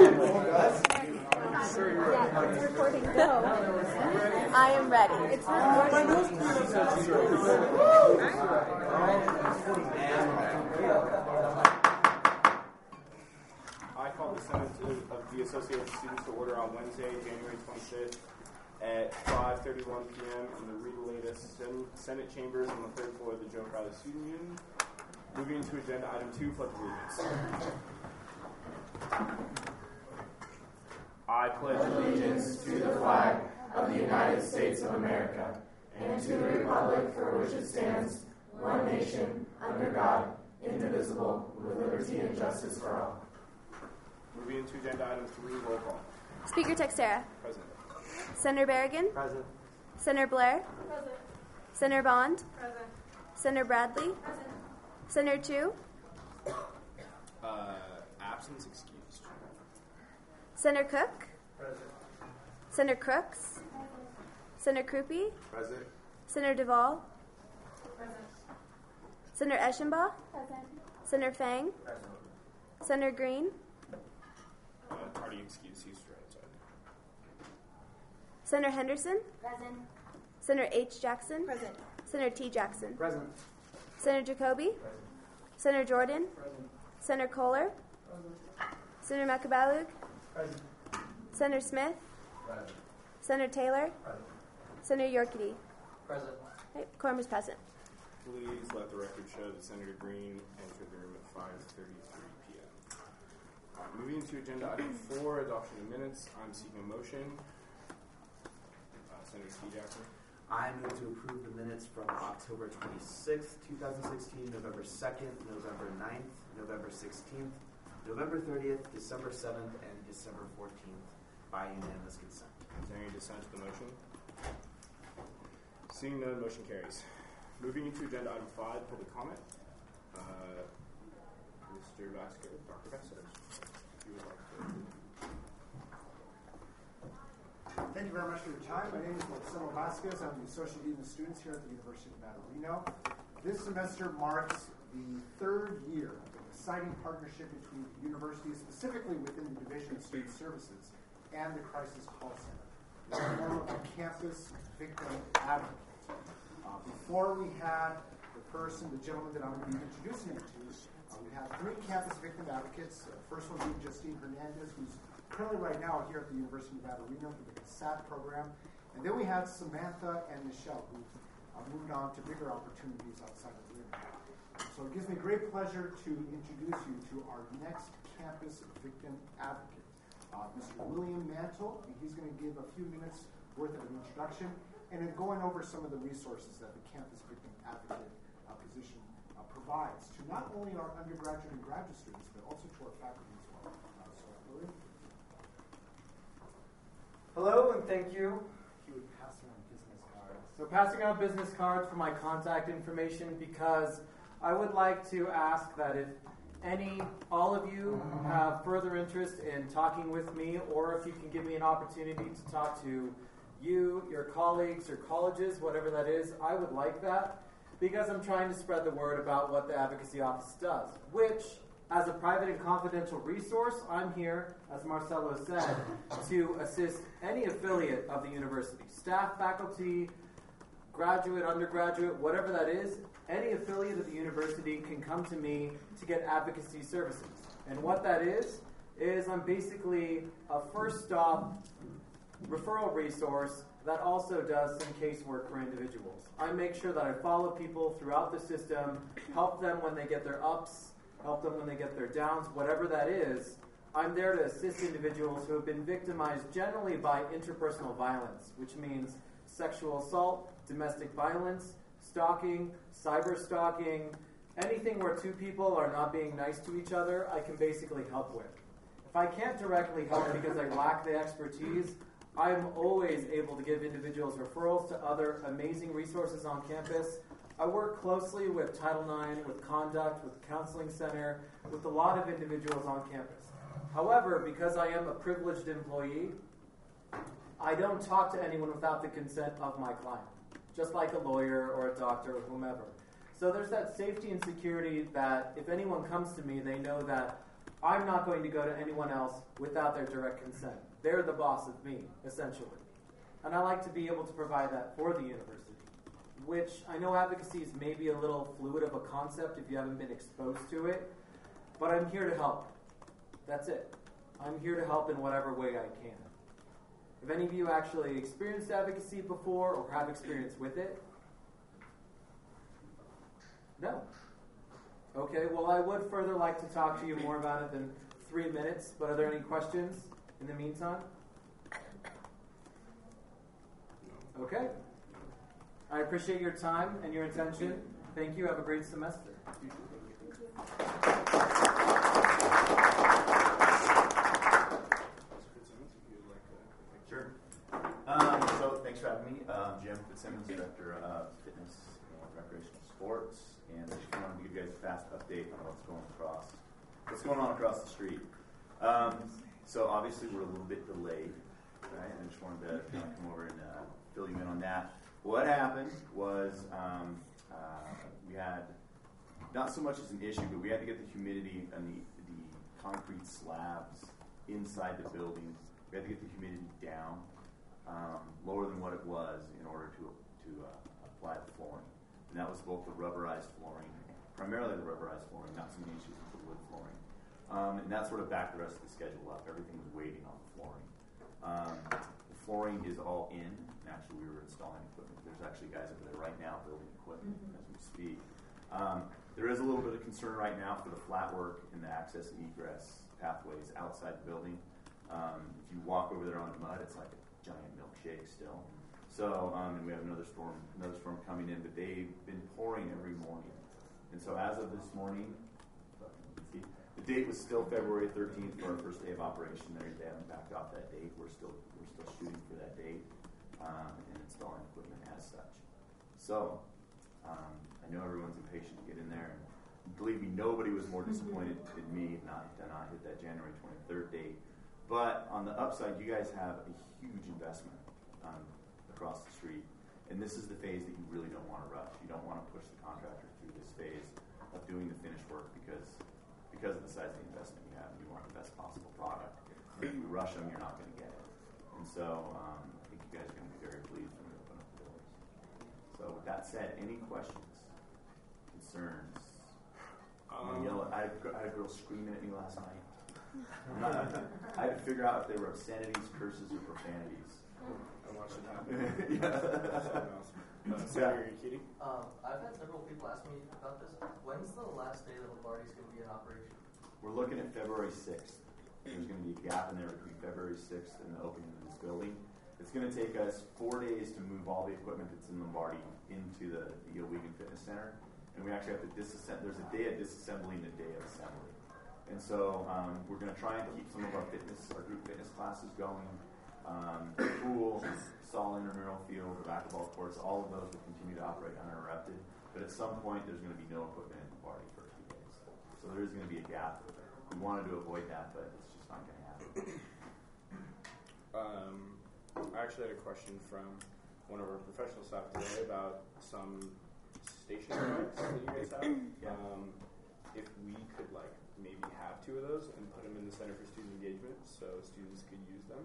Yeah, it's recording. Go. I am ready. It's I call the Senate of the Associated Students to order on Wednesday, January 25th at 5:31 p.m. in the Reed latest Senate chambers on the third floor of the Joe Crowley Student Union. Moving to agenda item 2, pledge allegiance. I pledge allegiance to the flag of the United States of America and to the republic for which it stands, one nation, under God, indivisible, with liberty and justice for all. Moving into agenda item 3, roll call. Speaker Texera. Present. Senator Berrigan. Present. Senator Blair. Present. Senator Bond. Present. Senator Bradley. Present. Senator Chu. Absence excused. Senator Cook. Present. Senator Crooks. Senator Krupe. Present. Senator Duvall. Present. Senator Eschenbaugh. Present. Senator Fang. Present. Senator Green. Tardy excuse, he's outside. Senator Henderson. Present. Senator H. Jackson. Present. Senator T. Jackson. Present. Senator Jacoby. Present. Senator Jordan. Present. Senator Kohler. Present. Senator Makabalug. Present. Senator Smith. Present. Senator Taylor. Present. Senator Yorkity. Present. Okay, quorum is present. Please let the record show that Senator Green entered the room at 5:33 p.m. Moving to agenda item 4, adoption of minutes. I'm seeking a motion. Senator T. Jackson. I move to approve the minutes from October 26th, 2016, November 2nd, November 9th, November 16th, November 30th, December 7th, and December 14th by unanimous consent. Is there any dissent to the motion? Seeing none, motion carries. Moving into agenda item 5, public comment. Mr. Vasquez, Dr. Vasquez, if you would like to. Thank you very much for your time. My name is Marcelo Vasquez. I'm the Associate Dean of Students here at the University of Nevada, Reno. This semester marks the 3rd year of an exciting partnership between the university, specifically within the Division of Student Services, and the Crisis Call Center. It's a form of a campus victim advocate. Before we had the gentleman that I'm going to be introducing you to, we have 3 campus victim advocates. First one being Justine Hernandez, who's currently right now here at the University of Nevada, Reno for the CASAT program. And then we have Samantha and Michelle, who moved on to bigger opportunities outside of Reno. So it gives me great pleasure to introduce you to our next campus victim advocate, Mr. William Mantle. And he's going to give a few minutes worth of an introduction and then going over some of the resources that the campus victim advocate position provides to not only our undergraduate and graduate students, but also to our faculty as well. William? Hello, and thank you. He would pass around business cards. So passing out business cards for my contact information, because I would like to ask that if all of you have further interest in talking with me, or if you can give me an opportunity to talk to you, your colleagues, your colleges, whatever that is, I would like that, because I'm trying to spread the word about what the Advocacy Office does, which, as a private and confidential resource, I'm here, as Marcelo said, to assist any affiliate of the university, staff, faculty, graduate, undergraduate, whatever that is. Any affiliate of the university can come to me to get advocacy services. And what that is I'm basically a first stop referral resource that also does some casework for individuals. I make sure that I follow people throughout the system, help them when they get their ups, help them when they get their downs, whatever that is. I'm there to assist individuals who have been victimized generally by interpersonal violence, which means sexual assault, domestic violence, stalking, cyber stalking, anything where 2 people are not being nice to each other, I can basically help with. If I can't directly help because I lack the expertise, I'm always able to give individuals referrals to other amazing resources on campus. I work closely with Title IX, with Conduct, with the Counseling Center, with a lot of individuals on campus. However, because I am a privileged employee, I don't talk to anyone without the consent of my client, just like a lawyer or a doctor or whomever. So there's that safety and security that if anyone comes to me, they know that I'm not going to go to anyone else without their direct consent. They're the boss of me, essentially. And I like to be able to provide that for the university, which I know advocacy is maybe a little fluid of a concept if you haven't been exposed to it, but I'm here to help. That's it. I'm here to help in whatever way I can. Have any of you actually experienced advocacy before or have experience with it? No. Okay, well, I would further like to talk to you more about it than 3 minutes, but are there any questions in the meantime? Okay. I appreciate your time and your attention. Thank you. Have a great semester. Sure. So thanks for having me. Jim Fitzsimmons, Director of Fitness and Recreational Sports, and I just wanted to give you guys a fast update on what's going on across the street. So obviously we're a little bit delayed, right? I just wanted to kind of come over and fill you in on that. What happened was we had not so much as an issue, but we had to get the humidity and the concrete slabs inside the building. We had to get the humidity down lower than what it was in order to apply the flooring. And that was both the rubberized flooring, primarily the rubberized flooring, not so many issues with the wood flooring. And that sort of backed the rest of the schedule up. Everything was waiting on the flooring. The flooring is all in. Actually, we were installing equipment. There's actually guys over there right now building equipment as we speak. There is a little bit of concern right now for the flat work and the access and egress pathways outside the building. If you walk over there on the mud, it's like a giant milkshake still. So, and we have another storm coming in, but they've been pouring every morning. And so as of this morning, the date was still February 13th for our first day of operation. They haven't backed off that date. We're still shooting for that date and installing equipment as such. So, I know everyone's impatient to get in there. And believe me, nobody was more disappointed than me not hit that January 23rd date. But on the upside, you guys have a huge investment across the street. And this is the phase that you really don't want to rush. You don't want to push the contractor through this phase of doing the finished work because of the size of the investment you have. You want the best possible product. And if you rush them, you're not going to get it. And so I think you guys are going to be very pleased when we open up the doors. So with that said, any questions, concerns? I had a girl screaming at me last night. I had to figure out if they were obscenities, curses, or profanities. I watched it happen. Yeah. Senator Yukiti? I've had several people ask me about this. When's the last day that Lombardi's going to be in operation? We're looking at February 6th. There's going to be a gap in there between February 6th and the opening of this building. It's going to take us 4 days to move all the equipment that's in Lombardi into the Owhegan Fitness Center. And we actually have to disassemble. There's a day of disassembly and a day of assembly. And so we're going to try and keep some of our group fitness classes going. The pool, Saul intramural field, the racquetball courts, all of those will continue to operate uninterrupted. But at some point, there's going to be no equipment in Lombardi for a few days. So there is going to be a gap. We wanted to avoid that, but it's just not going to happen. I actually had a question from one of our professional staff today about some stationary bikes that you guys have. Yeah. If we could maybe have 2 of those and put them in the Center for Student Engagement so students could use them.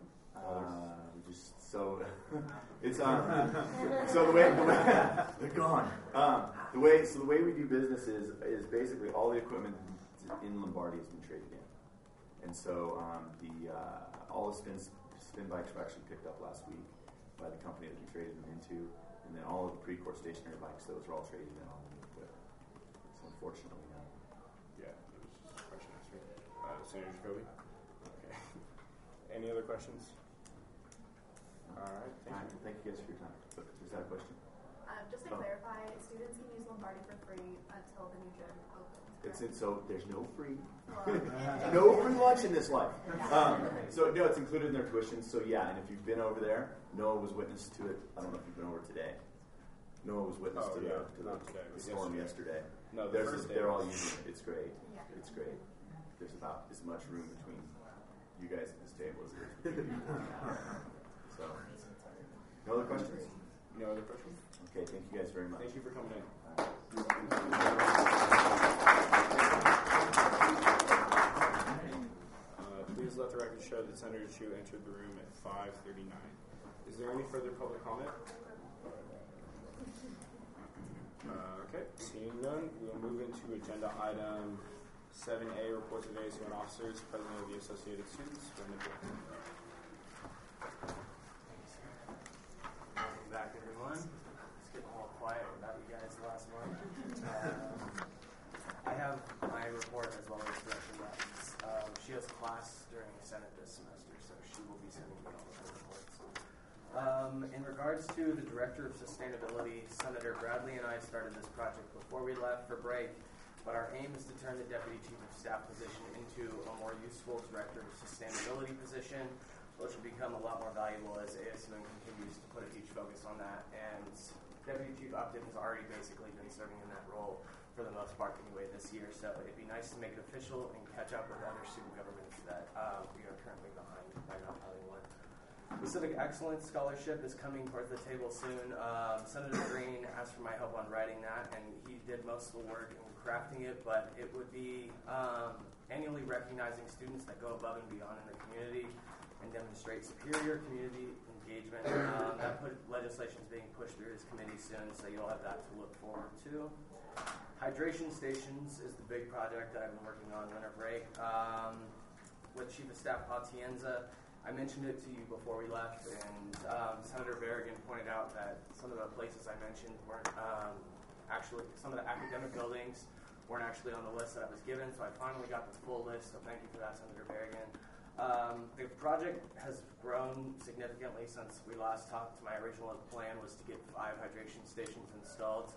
It's so the way they're gone. The way we do business is basically all the equipment in Lombardi has been traded in, and so all the spin bikes were actually picked up last week by the company that we traded them into, and then all of the pre-course stationary bikes, those are all traded in on the equipment. So unfortunately, no. Yeah, it was just a question answered. Senator Jacoby? Okay. Any other questions? All right, Thank you guys for your time. Is that a question? Just to clarify, students can use Lombardi for free until the new gym opens. So there's no free. Well, No free lunch in this life. So no, it's included in their tuition. So yeah, and if you've been over there, Noah was witness to it. I don't know if you've been over today. Noah was witness to the storm yesterday. No, they're all using it. It's great. Yeah. It's great. There's about as much room between you guys at this table as there is between people now. So, no other questions? No other questions? Okay, thank you guys very much. Thank you for coming in. Please let the record show that Senator Chu entered the room at 5:39. Is there any further public comment? Okay, seeing none, we'll move into agenda item 7A, reports of ASUN officers, President of the Associated Students, Brandon Blackman. Welcome back, everyone. It's getting a little quiet without you guys last month. I have my report as well as Director Levin's. She has class during Senate this semester, so she will be sending me all of her reports. In regards to the Director of Sustainability, Senator Bradley and I started this project before we left for break, but our aim is to turn the Deputy Chief of Staff position into a more useful Director of Sustainability position, which will become a lot more valuable as ASUN continues to put a huge focus on that. And Deputy Chief Upton has already basically been serving in that role for the most part anyway this year, so it'd be nice to make it official and catch up with other student governments that we are currently behind by not having one. The Civic Excellence Scholarship is coming towards the table soon. Senator Green asked for my help on writing that, and he did most of the work in crafting it, but it would be annually recognizing students that go above and beyond in the community and demonstrate superior community engagement. That legislation is being pushed through his committee soon, so you'll have that to look forward to. Hydration stations is the big project that I've been working on winter break. With Chief of Staff Atienza, I mentioned it to you before we left, and Senator Berrigan pointed out that some of the places I mentioned weren't actually, some of the academic buildings weren't actually on the list that I was given, so I finally got the full list, so thank you for that, Senator Berrigan. The project has grown significantly since we last talked. My original plan was to get 5 hydration stations installed.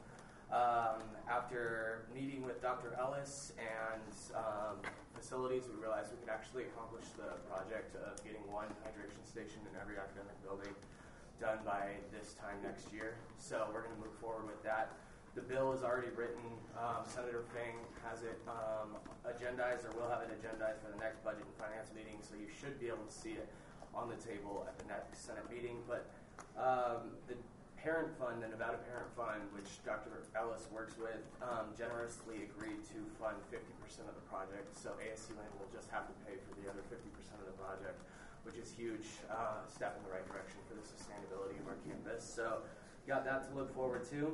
After meeting with Dr. Ellis and facilities, we realized we could actually accomplish the project of getting 1 hydration station in every academic building done by this time next year. So we're going to move forward with that. The bill is already written. Senator Fing has it agendized, or will have it agendized for the next Budget and Finance meeting, so you should be able to see it on the table at the next Senate meeting. But the Parent Fund, the Nevada Parent Fund, which Dr. Ellis works with, generously agreed to fund 50% of the project, so ASUN will just have to pay for the other 50% of the project, which is a huge step in the right direction for the sustainability of our campus. So got that to look forward to.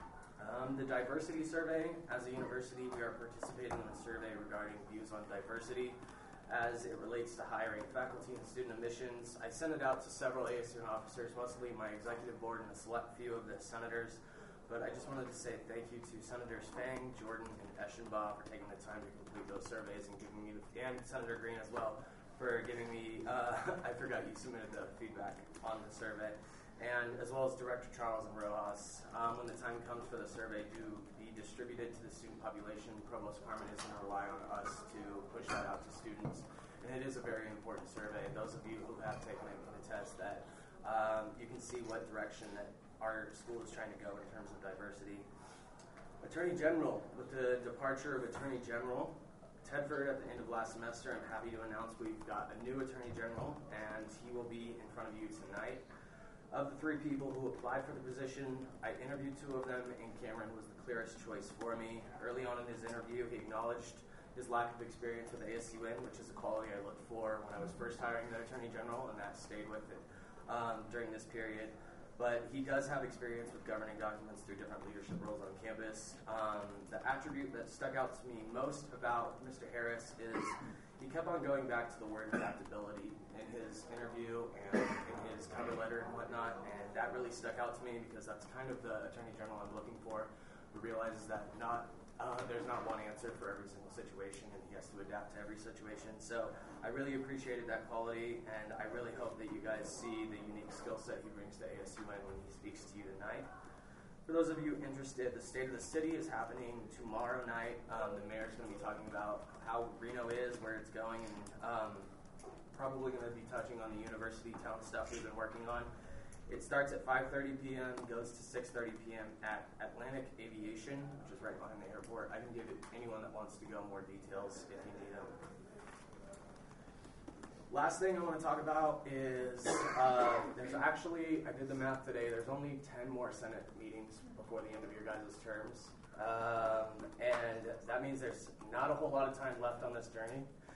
The diversity survey. As a university, we are participating in a survey regarding views on diversity as it relates to hiring faculty and student admissions. I sent it out to several ASUN officers, mostly my executive board and a select few of the senators. But I just wanted to say thank you to Senators Fang, Jordan, and Eschenbaugh for taking the time to complete those surveys and giving me, and Senator Green as well, for giving me, I forgot you submitted the feedback on the survey. And as well as Director Charles and Rojas. When the time comes for the survey to be distributed to the student population, Provost Carmen is going to rely on us to push that out to students. And it is a very important survey. Those of you who have taken it can attest that you can see what direction that our school is trying to go in terms of diversity. Attorney General. With the departure of Attorney General Tedford at the end of last semester, I'm happy to announce we've got a new Attorney General, and he will be in front of you tonight. Of the 3 people who applied for the position, I interviewed 2 of them, and Cameron was the clearest choice for me. Early on in his interview, he acknowledged his lack of experience with ASUN, which is a quality I looked for when I was first hiring the Attorney General, and that stayed with it during this period. But he does have experience with governing documents through different leadership roles on campus. The attribute that stuck out to me most about Mr. Harris is he kept on going back to the word adaptability in his interview and in his cover letter and whatnot, and that really stuck out to me because that's kind of the Attorney General I'm looking for, who realizes that there's not one answer for every single situation, and he has to adapt to every situation. So I really appreciated that quality, and I really hope that you guys see the unique skill set he brings to ASUN when he speaks to you tonight. For those of you interested, the State of the City is happening tomorrow night. The mayor's going to be talking about how Reno is, where it's going, and probably going to be touching on the university town stuff we've been working on. It starts at 5:30 p.m., goes to 6:30 p.m. at Atlantic Aviation, which is right behind the airport. I can give anyone that wants to go more details if you need them. Last thing I want to talk about is there's actually, I did the math today, there's only 10 more Senate meetings before the end of your guys' terms. And that means there's not a whole lot of time left on this journey.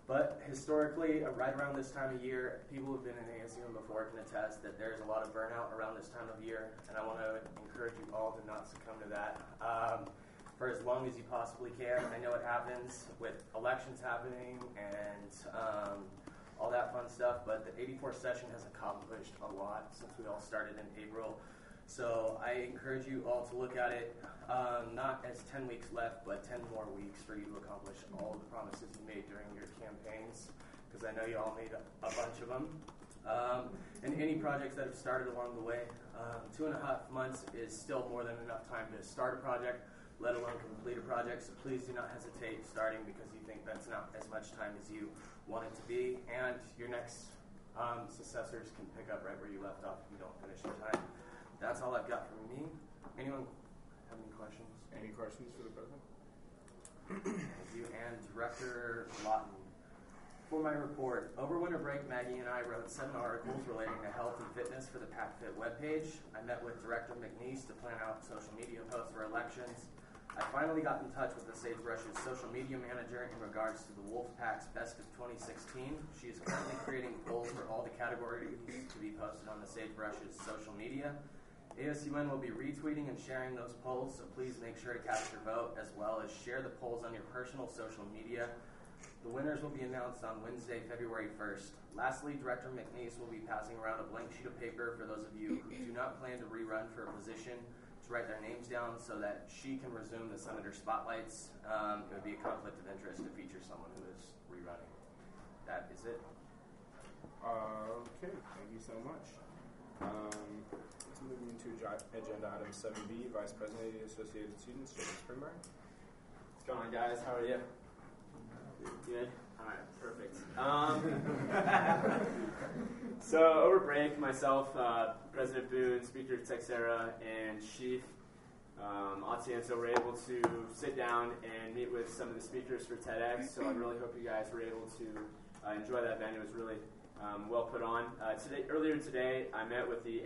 But historically, right around this time of year, people who've been in ASUM before can attest that there's a lot of burnout around this time of year, and I want to encourage you all to not succumb to that for as long as you possibly can. I know it happens with elections happening and all that fun stuff, but the 84th session has accomplished a lot since we all started in April. So I encourage you all to look at it not as 10 weeks left, but 10 more weeks for you to accomplish all of the promises you made during your campaigns, because I know you all made a bunch of them. And any projects that have started along the way, 2.5 months is still more than enough time to start a project, let alone complete a project. So please do not hesitate starting because you think that's not as much time as you want it to be. And your next successors can pick up right where you left off if you don't finish in time. That's all I've got from me. Anyone have any questions? Any questions for the president? Thank you. And Director Lawton. For my report, over winter break, Maggie and I wrote 7 articles relating to health and fitness for the PacFit webpage. I met with Director McNeese to plan out social media posts for elections. I finally got in touch with the Sagebrush's social media manager in regards to the Wolfpack's Best of 2016. She is currently creating polls for all the categories to be posted on the Sagebrush's social media. ASUN will be retweeting and sharing those polls, so please make sure to cast your vote as well as share the polls on your personal social media. The winners will be announced on Wednesday, February 1st. Lastly, Director McNeese will be passing around a blank sheet of paper for those of you who do not plan to rerun for a position to write their names down so that she can resume the senator spotlights. It would be a conflict of interest to feature someone who is rerunning. That is it. Okay, thank you so much. Let's move into agenda item 7B, Vice President of the Associated Students, Jacob Springberg. What's going on, guys? How are you? Good? All right, perfect. So over break, myself, President Boone, Speaker Texera, and Chief Atienzo were able to sit down and meet with some of the speakers for TEDx, so I really hope you guys were able to enjoy that event. It was really well put on. Earlier today, I met with the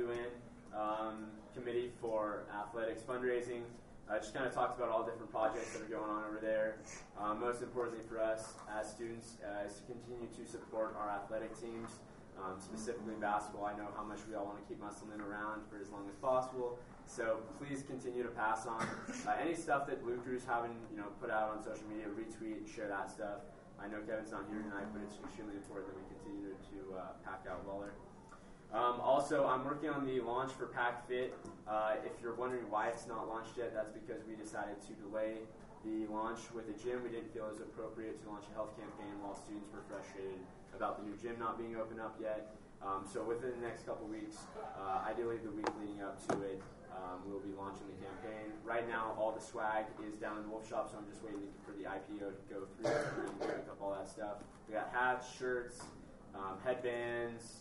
AAUN Committee for Athletics Fundraising. Just kind of talked about all the different projects that are going on over there. Most importantly for us as students is to continue to support our athletic teams, specifically basketball. I know how much we all want to keep Musselman around for as long as possible. So please continue to pass on any stuff that Blue Crews haven't put out on social media, retweet, share that stuff. I know Kevin's not here tonight, but it's extremely important that we continue to pack out Waller. Also, I'm working on the launch for PacFit. If you're wondering why it's not launched yet, that's because we decided to delay the launch with the gym. We didn't feel it was appropriate to launch a health campaign while students were frustrated about the new gym not being open up yet. So within the next couple weeks, ideally the week leading up to it, we'll be launching the campaign. Right now, all the swag is down in the Wolf Shop, so I'm just waiting for the IPO to go through and pick up all that stuff. We got hats, shirts, headbands,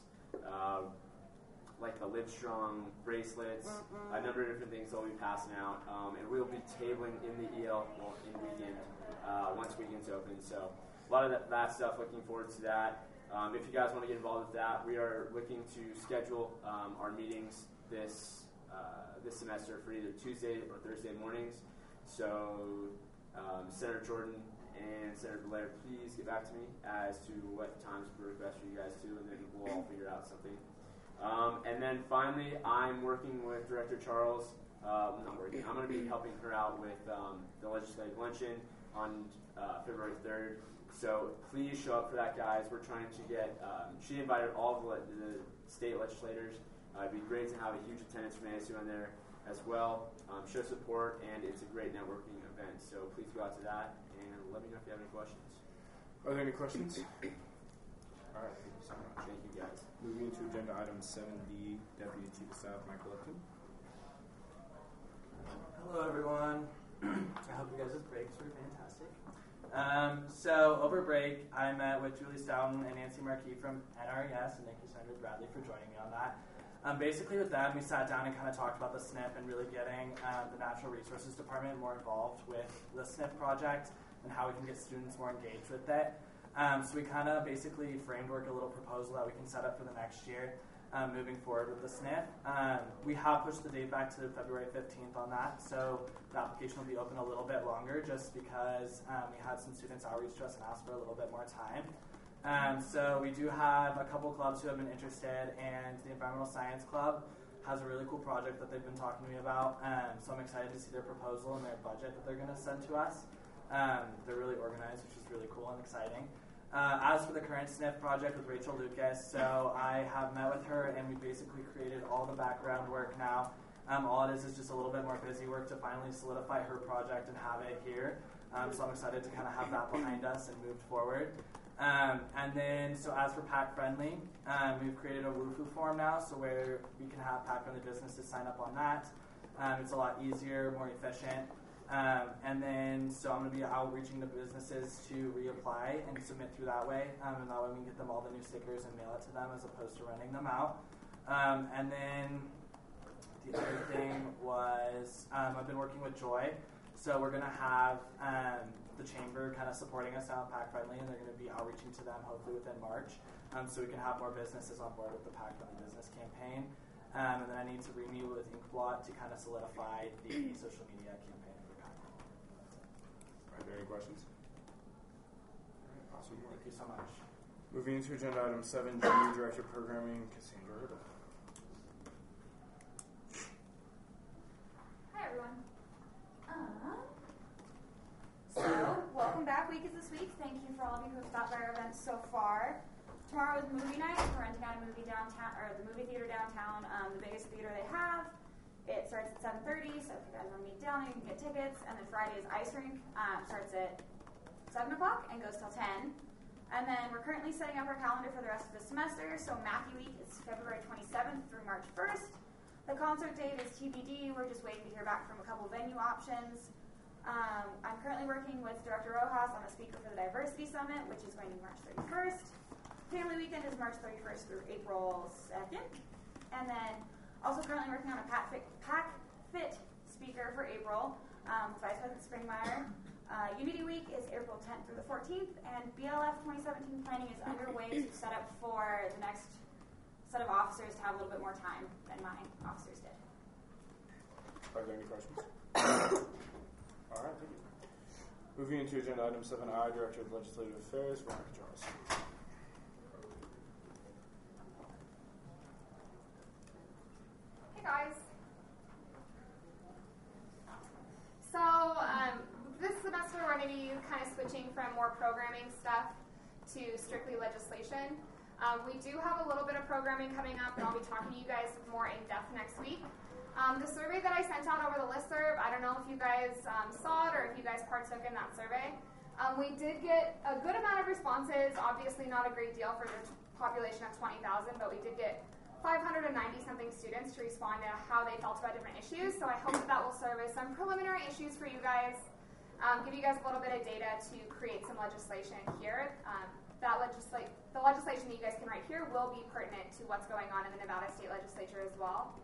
like the Livestrong bracelets, a number of different things that we'll be passing out. And we'll be tabling in the EL in weekend once weekend's open. So a lot of that stuff, looking forward to that. If you guys want to get involved with that, we are looking to schedule our meetings this semester for either Tuesday or Thursday mornings. So Senator Jordan and Senator Blair, please get back to me as to what times work best for you guys too, and then we'll all figure out something. And then finally, I'm working with Director Charles. I'm going to be helping her out with the legislative luncheon on February 3rd. So please show up for that, guys. We're trying to get, she invited all of the state legislators. It'd be great to have a huge attendance from ASU on there as well. Show support, and it's a great networking event. So please go out to that, and let me know if you have any questions. Are there any questions? All right, thank you so much. Thank you, guys. Moving to agenda item 7D, Deputy Chief of Staff Michael Lipton. Hello, everyone. I hope you guys' breaks were fantastic. So over break, I met with Julie Stoughton and Nancy Marquis from NRES, and thank you, Senator Bradley, for joining me on that. Basically with them, we sat down and kind of talked about the SNP and really getting the Natural Resources Department more involved with the SNP project and how we can get students more engaged with it. So we kind of basically framed a little proposal that we can set up for the next year. moving forward with the SNF. We have pushed the date back to February 15th on that, so the application will be open a little bit longer just because we had some students outreach to us and ask for a little bit more time. So we do have a couple clubs who have been interested, and the Environmental Science Club has a really cool project that they've been talking to me about. So I'm excited to see their proposal and their budget that they're going to send to us. They're really organized, which is really cool and exciting. As for the current SNF project with Rachel Lucas, so I have met with her and we basically created all the background work now. All it is just a little bit more busy work to finally solidify her project and have it here. So I'm excited to kind of have that behind us and move forward. And then, so as for Pack Friendly, we've created a WUFU form now, so where we can have Pack Friendly businesses sign up on that. It's a lot easier, more efficient. And then, so I'm going to be outreaching to businesses to reapply and submit through that way. And that way we can get them all the new stickers and mail it to them as opposed to renting them out. And then the other thing was I've been working with Joy. So we're going to have the chamber kind of supporting us now at Pack Friendly, and they're going to be outreaching to them hopefully within March, so we can have more businesses on board with the Pack Friendly business campaign. And then I need to re-meet with Inkblot to kind of solidify the social media campaign for Pack Friendly. Are there any questions? Awesome. Thank you so much. Moving into agenda item 7, Junior Director of Programming, Cassandra Riddle. Hi everyone. So, welcome back. Week is this week. Thank you for all of you who have stopped by our events so far. Tomorrow is movie night. We're renting out a movie downtown, or the movie theater downtown, the biggest theater they have. It starts at 7:30, so if you guys want to meet down there, you can get tickets. And then Friday is ice rink. Starts at 7 o'clock and goes till 10. And then we're currently setting up our calendar for the rest of the semester. So Matthew Week is February 27th through March 1st. The concert date is TBD. We're just waiting to hear back from a couple venue options. I'm currently working with Director Rojas on a speaker for the Diversity Summit, which is going to be March 31st. Family Weekend is March 31st through April 2nd. And then also currently working on a Pack Fit speaker for April, Vice President Springmeyer. Unity Week is April 10th through the 14th, and BLF 2017 planning is underway to set up for the next set of officers to have a little bit more time than my officers did. Are there any questions? All right, thank you. Moving into agenda item 7I, Director of Legislative Affairs, Veronica Charles. Hey guys. So this semester we're going to be kind of switching from more programming stuff to strictly legislation. We do have a little bit of programming coming up, and I'll be talking to you guys more in depth next week. The survey that I sent out over the listserv, I don't know if you guys saw it or if you guys partook in that survey. We did get a good amount of responses, obviously not a great deal for the population of 20,000, but we did get 590-something students to respond to how they felt about different issues, so I hope that will serve as some preliminary issues for you guys, give you guys a little bit of data to create some legislation here. The legislation that you guys can write here will be pertinent to what's going on in the Nevada State Legislature as well.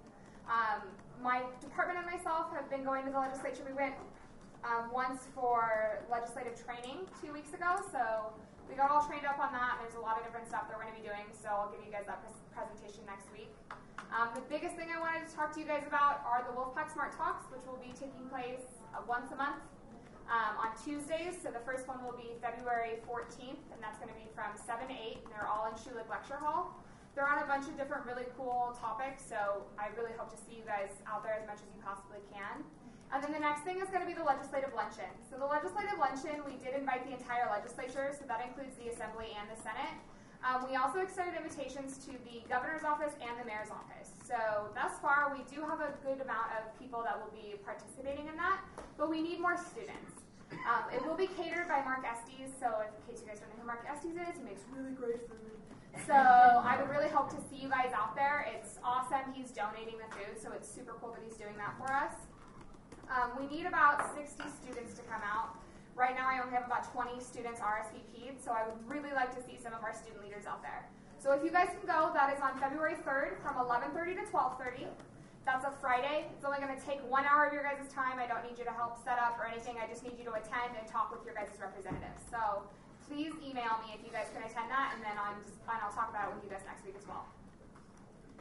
My department and myself have been going to the legislature. We went once for legislative training 2 weeks ago, so we got all trained up on that. There's a lot of different stuff that we're going to be doing, so I'll give you guys that presentation next week. The biggest thing I wanted to talk to you guys about are the Wolfpack Smart Talks, which will be taking place once a month on Tuesdays. So the first one will be February 14th, and that's going to be from 7 to 8, and they're all in Schulich Lecture Hall. They're on a bunch of different really cool topics, so I really hope to see you guys out there as much as you possibly can. And then the next thing is going to be the Legislative Luncheon. So the Legislative Luncheon, we did invite the entire legislature, so that includes the Assembly and the Senate. We also extended invitations to the Governor's Office and the Mayor's Office. So thus far, we do have a good amount of people that will be participating in that, but we need more students. It will be catered by Mark Estes, so in case you guys don't know who Mark Estes is, he makes really great food. So I would really hope to see you guys out there. It's awesome. He's donating the food, so it's super cool that he's doing that for us. We need about 60 students to come out. Right now I only have about 20 students RSVP'd, so I would really like to see some of our student leaders out there. So if you guys can go, that is on February 3rd from 11:30 to 12:30. That's a Friday. It's only going to take 1 hour of your guys' time. I don't need you to help set up or anything. I just need you to attend and talk with your guys' representatives. So please email me if you guys can attend that, and then I'll talk about it with you guys next week as well.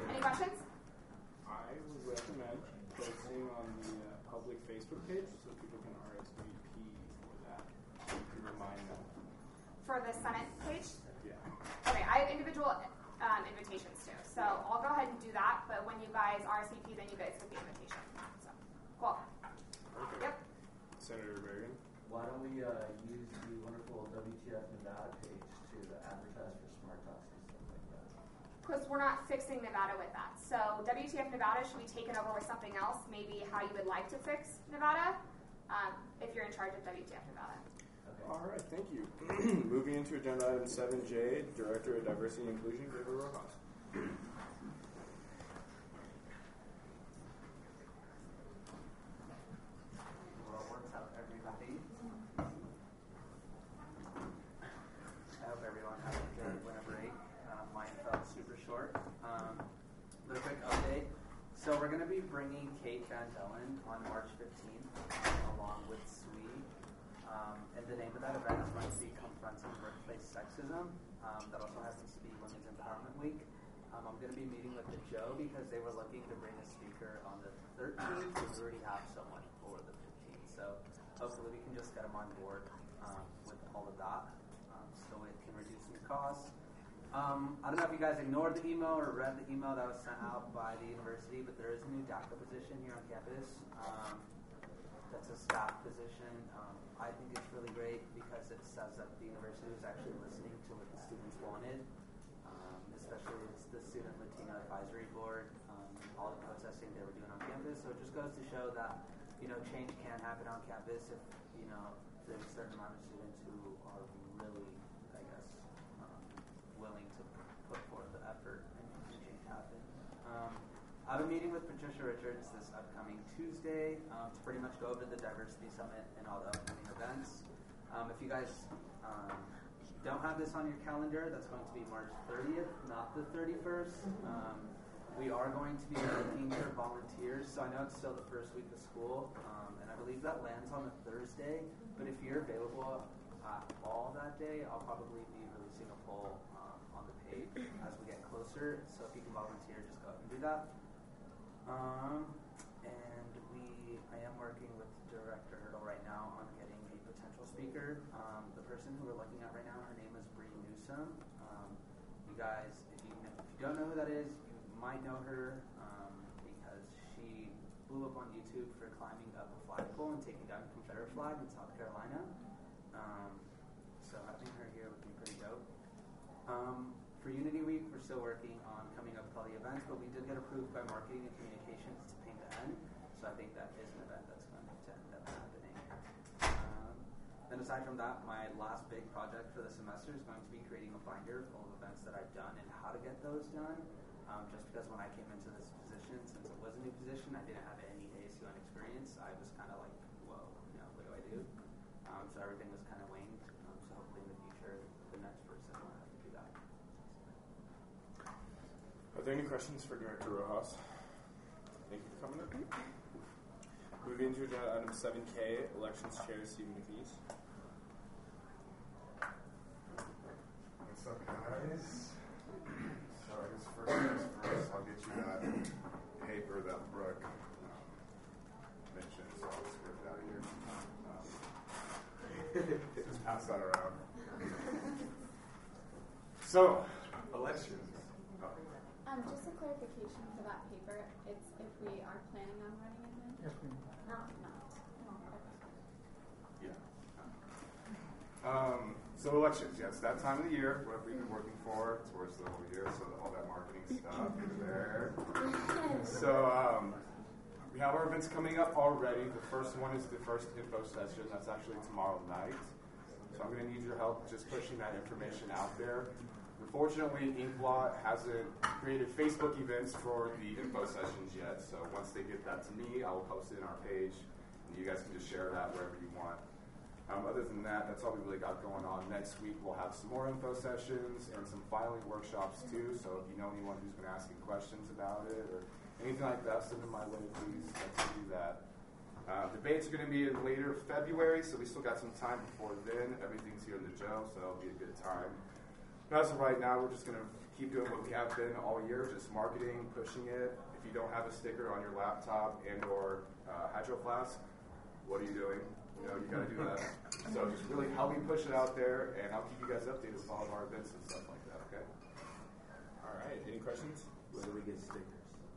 Any questions? I would recommend posting on the public Facebook page so people can RSVP for that. You can remind them. For the Senate page? Yeah. Okay, I have individual invitations too. So I'll go ahead and do that, but when you guys RSVP, then you guys get the invitation. So, cool. Perfect. Yep. Senator Bergen? Why don't we use the wonderful WTF Nevada page to advertise for Smart Talks and stuff like that? Because we're not fixing Nevada with that. So WTF Nevada should be taken over with something else, maybe how you would like to fix Nevada, if you're in charge of WTF Nevada. Okay. All right, thank you. Moving into agenda item 7J, Director of Diversity and Inclusion, David Rojas. Well, what's up, everybody? I hope everyone had a good winter break. Mine felt super short. But a quick update. So we're going to be bringing Kate Van Dellen on March 15th, along with Sui. And the name of that event is going to be Confronting Workplace Sexism. That also happens to be Women's Empowerment Week. I'm going to be meeting with the Joe because they were looking to bring a speaker on the 13th. We already have someone for the 15th. So hopefully we can just get them on board with all of that so it can reduce some costs. I don't know if you guys ignored the email or read the email that was sent out by the university, but there is a new DACA position here on campus. That's a staff position. I think it's really great because it says that the university was actually listening to what the students wanted, especially the Student Latino Advisory Board, all the protesting they were doing on campus. So it just goes to show that, change can happen on campus if, there's a certain amount of students who are really, willing to put forth the effort and make change happen. I have a meeting with Patricia Richards this upcoming Tuesday to pretty much go over the Diversity Summit and all the upcoming events. If you guys don't have this on your calendar, that's going to be March 30th, not the 31st. We are going to be looking for volunteers, so I know it's still the first week of school, and I believe that lands on a Thursday, but if you're available at all that day, I'll probably be releasing a poll on the page as we get closer, so if you can volunteer, just go ahead and do that. I am working with Director Hurdle right now on getting a potential speaker. The person who we're looking at right now, her name is Bree Newsom. You guys, if you don't know who that is, you might know her because she blew up on YouTube for climbing up a flagpole and taking down a Confederate flag in South Carolina. So having her here would be pretty dope. For Unity Week, we're still working on coming up with all the events, but we did get approved by Marketing and Communications to Paint the End, so I think that is an event that's going to end up happening. Then aside from that, my last big project for the semester is going to be creating a binder of all the events that I've done and how to get those done, just because when I came into this position, since it was a new position, I didn't have any ASUN experience. I was kind of like, whoa, what do I do? So everything was kind of winged, so hopefully in the future, the next person will have to do that. Are there any questions for Director Rojas? Thank you for coming up. Moving to agenda item 7K, Elections Chair Stephen McNeese. What's up, guys? So I guess first things first, I'll get you that paper that Brooke mentioned, so I'll just rip it out of here. Just pass that around. So, elections. Just a clarification for that paper, it's if we are planning on running again? Yes, we Not. Yeah. So elections, yes, that time of the year, what we've been working for towards the whole year, so all that marketing stuff is there. So we have our events coming up already. The first one is the first info session. That's actually tomorrow night. So I'm going to need your help just pushing that information out there. Unfortunately, Inkblot hasn't created Facebook events for the info sessions yet, so once they get that to me, I will post it in our page, and you guys can just share that wherever you want. Other than that, that's all we really got going on. Next week, we'll have some more info sessions and some filing workshops, too, so if you know anyone who's been asking questions about it or anything like that, send them my way, please. Let's do that. Debates are going to be in later February, so we still got some time before then. Everything's here in the Joe, so it'll be a good time. As of right now, we're just going to keep doing what we have been all year, just marketing, pushing it. If you don't have a sticker on your laptop and or hydro flask, what are you doing? You know, you got to do that. So just really help me push it out there, and I'll keep you guys updated with all of our events and stuff like that, okay? All right, any questions? Where do we get stickers?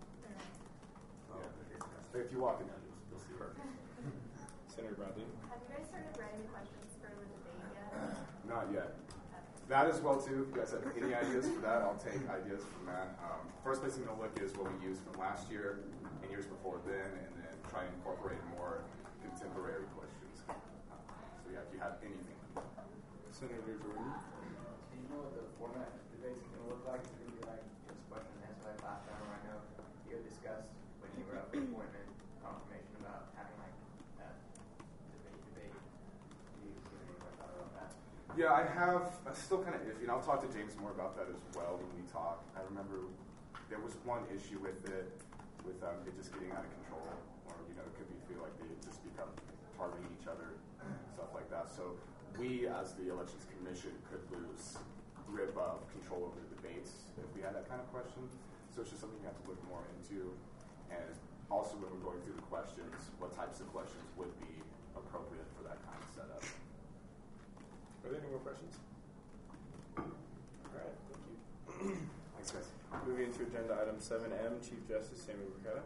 If you walk in, you'll see her. Senator Bradley? Have you guys started writing questions for the debate yet? Not yet. That as well too. If you guys have any ideas for that, I'll take ideas from that. First place I'm going to look is what we used from last year and years before then, and then try and incorporate more contemporary questions. So yeah, if you have anything. Senator Jordan? Do you know what the format of the debate's going to look like? Is it going to be like just question and answer like last time? I know you had discussed when you were up for appointment confirmation about having like a debate. Do you give any more thought about that? Yeah, I have still kind of iffy, and I'll talk to James more about that as well when we talk. I remember there was one issue with it, with it just getting out of control, or you know, it could be feel like they just become targeting each other, stuff like that. So we, as the Elections Commission, could lose grip of control over the debates if we had that kind of question. So it's just something you have to look more into, and also when we're going through the questions, what types of questions would be appropriate for that kind of setup. Are there any more questions? All right, thank you. Thanks, guys. Moving into agenda item 7M, Chief Justice Sammy Burketta.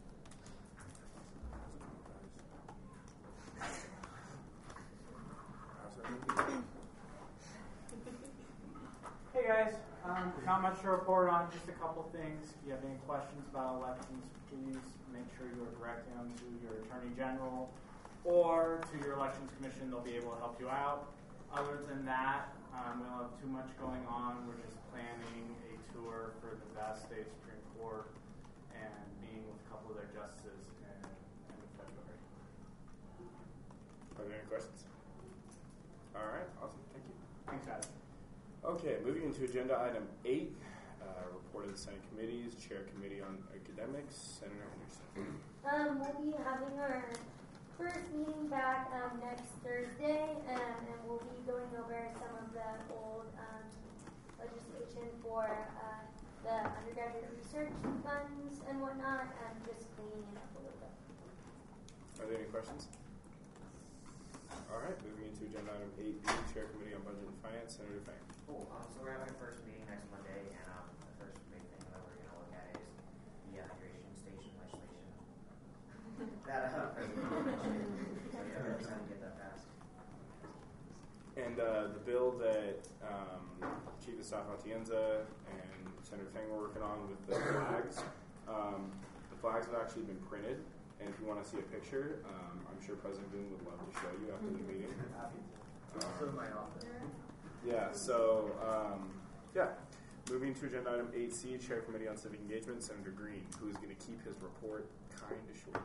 Hey guys, not much to report on, just a couple things. If you have any questions about elections, please make sure you are directing them to your Attorney General or to your Elections Commission. They'll be able to help you out. Other than that, we don't have too much going on. We're just planning a tour for the Nevada State Supreme Court and meeting with a couple of their justices in end of February. Are there any questions? All right, awesome, thank you. Thanks, guys. Okay, moving into agenda item 8, report of the Senate committees, Chair Committee on Academics, Senator Henderson. We'll be having our first meeting back next Thursday, and we'll be going over some of the old legislation for the undergraduate research funds and whatnot, and just cleaning it up a little bit. Are there any questions? All right, moving into agenda item 8B, Chair Committee on Budget and Finance, Senator Fang. Cool. So we're having a first meeting next Monday, and the first big thing that we're going to look at is the hydration station legislation. That President mentioned. So yeah, we're trying to get that passed. And the bill that Chief of Staff Atienza and Senator Fang were working on with the flags have actually been printed. And if you want to see a picture, I'm sure President Boone would love to show you after the meeting. Also in my office. Yeah, so, moving to agenda item 8C, Chair Committee on Civic Engagement, Senator Green, who is going to keep his report kind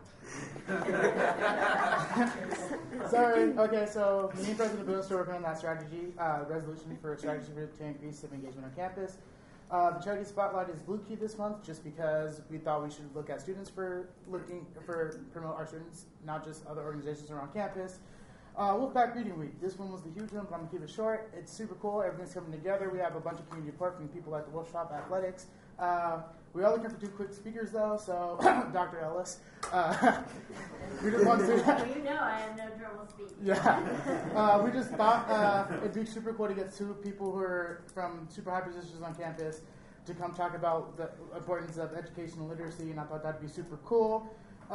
of short. Sorry. Okay, so me and President Boone are still working on that strategy, resolution for a strategy to increase civic engagement on campus. The charity spotlight is Blue Key this month, just because we thought we should look at students for promote our students, not just other organizations around campus. Wolfpack Reading Week. This one was the huge one, but I'm going to keep it short. It's super cool. Everything's coming together. We have a bunch of community support from people at the Wolf Shop Athletics. We are looking for 2 quick speakers, though, so Dr. Ellis. We just want to... You know I have no trouble speaking. Yeah. We just thought it'd be super cool to get 2 people who are from super high positions on campus to come talk about the importance of educational literacy, and I thought that'd be super cool.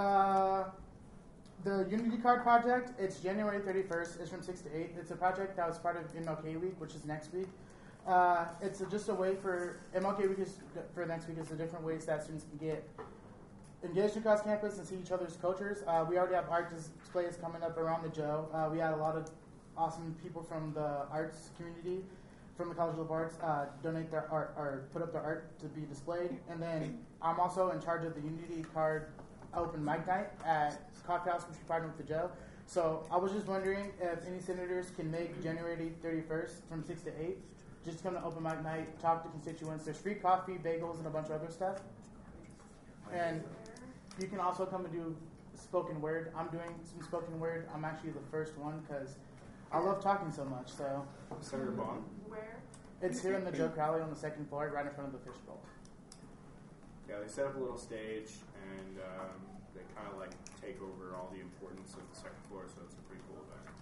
The Unity Card Project, it's January 31st. It's from 6 to 8. It's a project that was part of MLK Week, which is next week. It's just a way for MLK Week is for next week is the different ways that students can get engaged across campus and see each other's cultures. We already have art displays coming up around the Joe. We had a lot of awesome people from the arts community, from the College of Arts, donate their art or put up their art to be displayed. And then I'm also in charge of the Unity Card Open Mic Night at Coffee House, which we partnered with the Joe. So I was just wondering if any senators can make January 31st from 6 to 8. Just come to open mic night, talk to constituents. There's free coffee, bagels, and a bunch of other stuff. And you can also come and do spoken word. I'm doing some spoken word. I'm actually the first one because I love talking so much. So Senator Bond. Where? It's here in the Joe Crowley on the second floor, right in front of the fishbowl. Yeah, they set up a little stage, and they kind of like take over all the importance of the second floor, so it's a pretty cool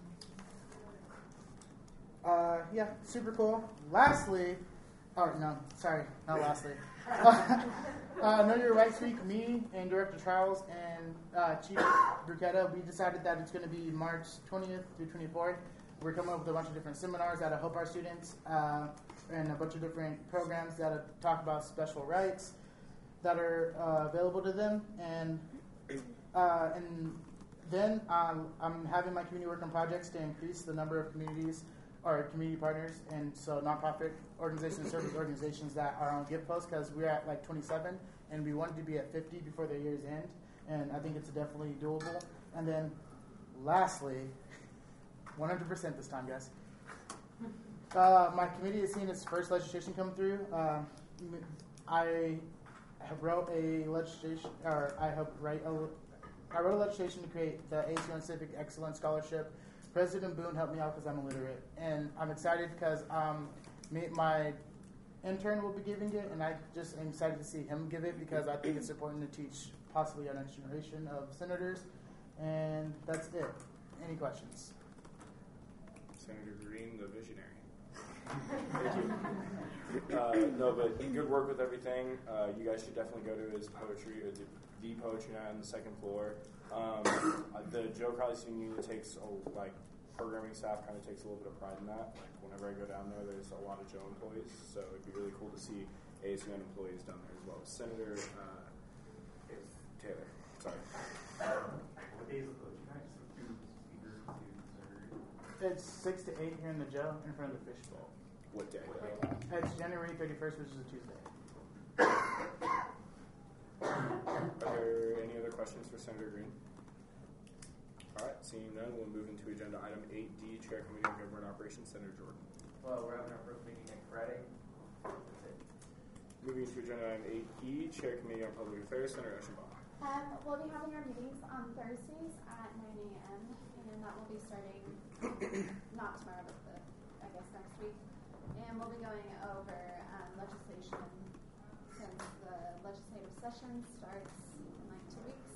event. Yeah, super cool. Lastly, not lastly. Know Your Rights Week, me and Director Charles and Chief Bruchetta, we decided that it's going to be March 20th through 24th. We're coming up with a bunch of different seminars that'll help our students and a bunch of different programs that'll talk about special rights that are available to them. And then I'm having my community work on projects to increase the number of communities or community partners, and so nonprofit organizations, service organizations that are on Give Post, because we're at like 27, and we wanted to be at 50 before the year's end, and I think it's definitely doable. And then lastly, 100% this time, guys. My committee has seen its first legislation come through. I wrote a legislation to create the ACN Civic Excellence Scholarship. President Boone helped me out because I'm illiterate, and I'm excited because my intern will be giving it, and I just am excited to see him give it because I think it's important to teach possibly our next generation of senators, and that's it. Any questions? Senator Green, the visionary. Thank you. No, but good work with everything. You guys should definitely go to his poetry, or the poetry night on the second floor. The Joe Crowley Student Union takes programming staff kind of takes a little bit of pride in that. Like whenever I go down there, there's a lot of Joe employees, so it'd be really cool to see ASUN employees down there as well. Senator Taylor, sorry. What days of poetry night? It's 6 to 8 here in the Joe, in front of the fishbowl. What day? It's January 31st, which is a Tuesday. Are there any other questions for Senator Green? All right, seeing none, we'll move into agenda item 8D, Chair Committee on Government Operations, Senator Jordan. Well, we're having our first meeting next Friday. That's it. Moving to agenda item 8E, Chair Committee on Public Affairs, Senator Eschenbach. We'll be having our meetings on Thursdays at 9 a.m. and that will be starting not tomorrow, but I guess next week. And we'll be going over legislation since the legislative session starts in like 2 weeks.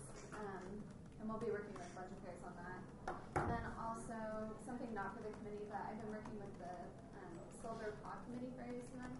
And we'll be working with budget affairs on that. And then also something not for the committee, but I've been working with the Silver Paw Committee for ASUN,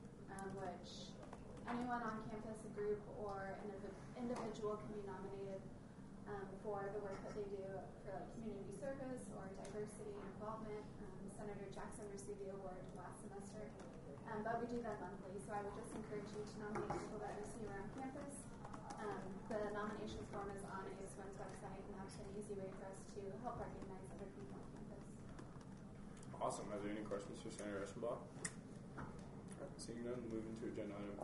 which anyone on campus, a group, or an individual can be nominated for the work that they do for like community service or diversity and involvement. Senator Jackson received the award last semester, but we do that monthly, so I would just encourage you to nominate people that you see around campus. The nominations form is on ASUN's website, and that's an easy way for us to help recognize other people on campus. Awesome. Are there any questions for Senator Eschenbach? All right, seeing none, moving to agenda item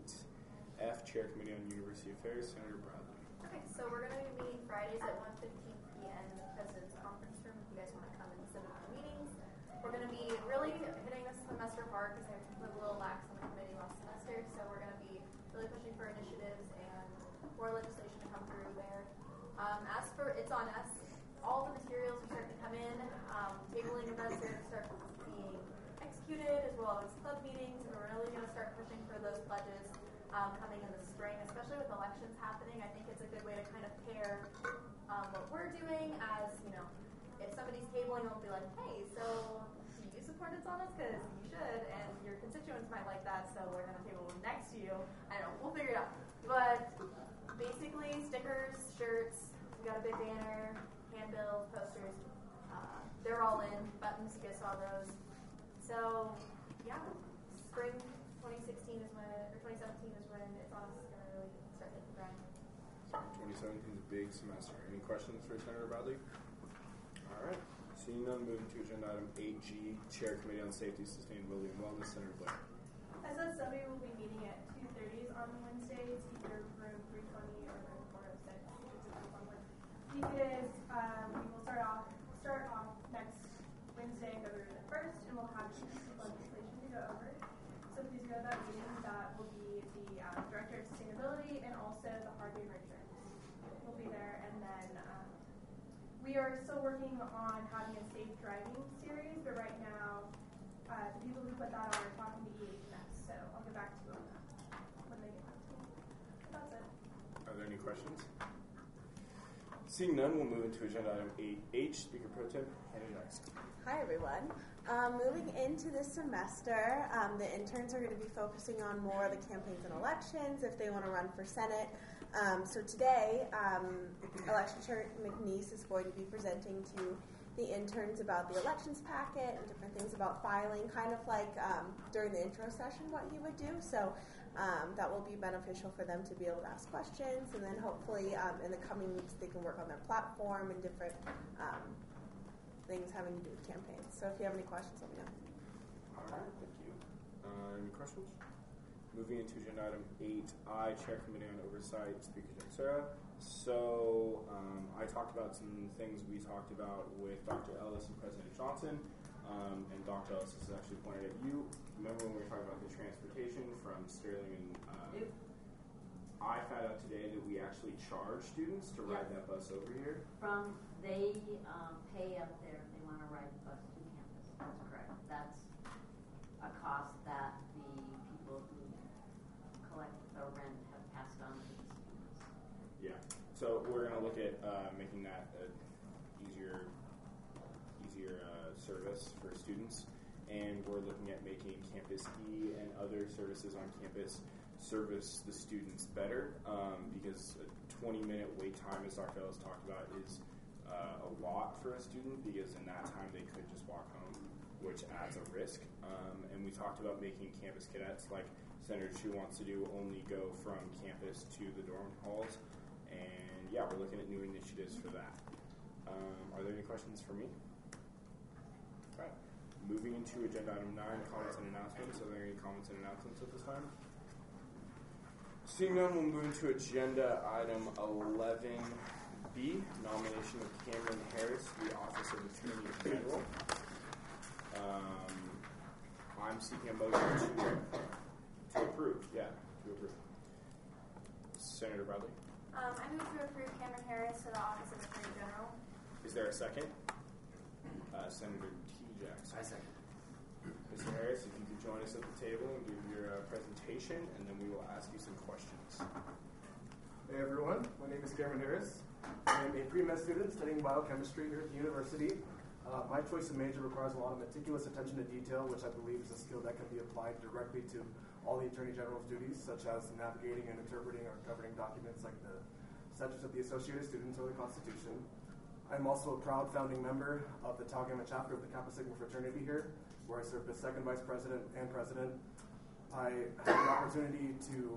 8F, Chair Committee on University Affairs, Senator Bradley. Okay, so we're going to be meeting Fridays at 1:15 p.m. in the President's Conference Room if you guys want to come and sit in the meetings. We're going to be really hitting this semester hard because I was a little lax on the committee last semester, so we're going to be really pushing for initiatives and more legislation to come through there. As for It's on Us, all the materials are starting to come in. Tabling events are going to start being executed, as well as club meetings, and we're really going to start pushing for those pledges coming in the spring, especially with elections happening. I think it's a good way to kind of pair what we're doing as, if somebody's tabling, they'll be like, hey, so do you support It's on Us? Because you should, and your constituents might like that, so we're going to table next to you. I don't know, we'll figure it out. But basically, stickers, shirts, we got a big banner, handbills, posters. They're all in. Buttons, you guys saw those. So, yeah, spring 2016 is when, or 2017 is when It's on Us is going to really start hitting the ground. 2017 is a big semester. Any questions for Senator Bradley? All right. Seeing none, moving to agenda item 8G, Chair Committee on Safety, Sustainability, and Wellness, Senator Blair. SSW will be meeting at 2:30 on Wednesdays, either room 320 or room 406, which depends on what week it is. We will start off next Wednesday, February 1st, and we'll have legislation to go over. So please go to that meeting. That will be the Director of Sustainability and also the Harvey Richards will be there. And then we are still working on having a safe driving series, but right now the people who put that on are talking to EHS, so I'll get back to you on that when they get back to me. That's it. Are there any questions? Seeing none, we'll move into agenda item 8H, Speaker Pro Tem Hannah Jackson. Hi, everyone. Moving into this semester, the interns are going to be focusing on more of the campaigns and elections if they want to run for Senate. So today, Election Chair McNeese is going to be presenting to the interns about the elections packet and different things about filing, kind of like during the intro session what he would do. So that will be beneficial for them to be able to ask questions, and then hopefully in the coming weeks they can work on their platform and different things having to do with campaigns. So if you have any questions, let me know. All right, thank you. Any questions? Moving into agenda item 8I, Chair Committee on Oversight, Speaker Sarah. So I talked about some things we talked about with Dr. Ellis and President Johnson, and Dr. Ellis is actually pointed at you. Remember when we were talking about the transportation from Sterling and I found out today that we actually charge students to ride that bus over here. They pay up there if they want to ride the bus to campus. That's correct. That's a cost that the people who collect the rent have passed on to the students. Yeah. So we're going to look at making that an easier service for students, and we're looking at making Campus E and other services on campus service the students better, because a 20-minute wait time, as Dr. Ellis talked about, is a lot for a student, because in that time they could just walk home, which adds a risk. And we talked about making campus cadets, like Senator Chu wants to do, only go from campus to the dorm halls. And yeah, we're looking at new initiatives for that. Are there any questions for me? All right. Moving into agenda item 9, comments and announcements. Are there any comments and announcements at this time? Seeing none, we'll move into agenda item 11B, nomination of Cameron Harris to the Office of Attorney General. I'm seeking a motion to approve. Yeah, to approve. Senator Bradley. I move to approve Cameron Harris to the Office of Attorney General. Is there a second? Senator T. Jackson. I second. Mr. Harris, if you could join us at the table and give your presentation, and then we will ask you some questions. Hey everyone, my name is Cameron Harris. I'm a pre-med student studying biochemistry here at the university. My choice of major requires a lot of meticulous attention to detail, which I believe is a skill that can be applied directly to all the Attorney General's duties, such as navigating and interpreting or governing documents like the statutes of the Associated Students or the Constitution. I'm also a proud founding member of the Tau Gamma chapter of the Kappa Sigma fraternity here, where I served as second vice president and president. I had the opportunity to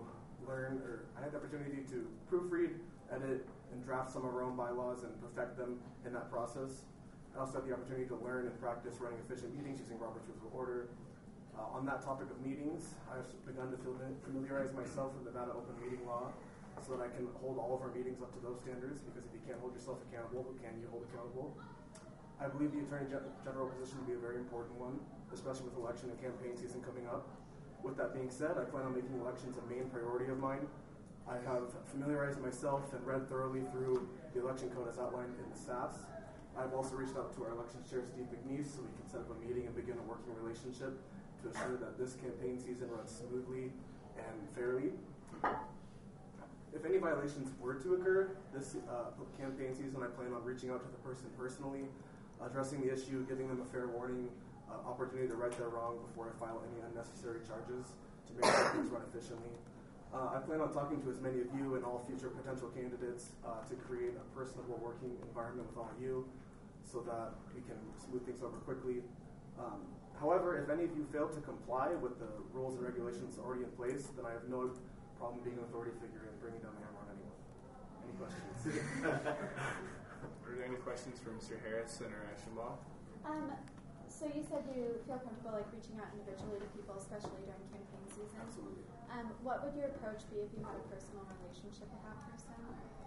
proofread, edit, and draft some of our own bylaws and perfect them in that process. I also had the opportunity to learn and practice running efficient meetings using Robert's Rules of Order. On that topic of meetings, I've begun to familiarize myself with Nevada open meeting law so that I can hold all of our meetings up to those standards, because if you can't hold yourself accountable, who can you hold accountable? I believe the Attorney General position to be a very important one, especially with election and campaign season coming up. With that being said, I plan on making elections a main priority of mine. I have familiarized myself and read thoroughly through the election code as outlined in the SAS. I've also reached out to our election chair, Steve McNeese, so we can set up a meeting and begin a working relationship to assure that this campaign season runs smoothly and fairly. If any violations were to occur this campaign season, I plan on reaching out to the person personally, addressing the issue, giving them a fair warning, opportunity to right their wrong before I file any unnecessary charges to make sure things run efficiently. I plan on talking to as many of you and all future potential candidates to create a personable working environment with all of you so that we can smooth things over quickly. However, if any of you fail to comply with the rules and regulations already in place, then I have no problem being an authority figure and bringing down the hammer on anyone. Any questions? Are there any questions for Mr. Harris, Senator Ashenbaugh? So you said you feel comfortable reaching out individually to people, especially during campaign season. Absolutely. What would your approach be if you had a personal relationship with that person?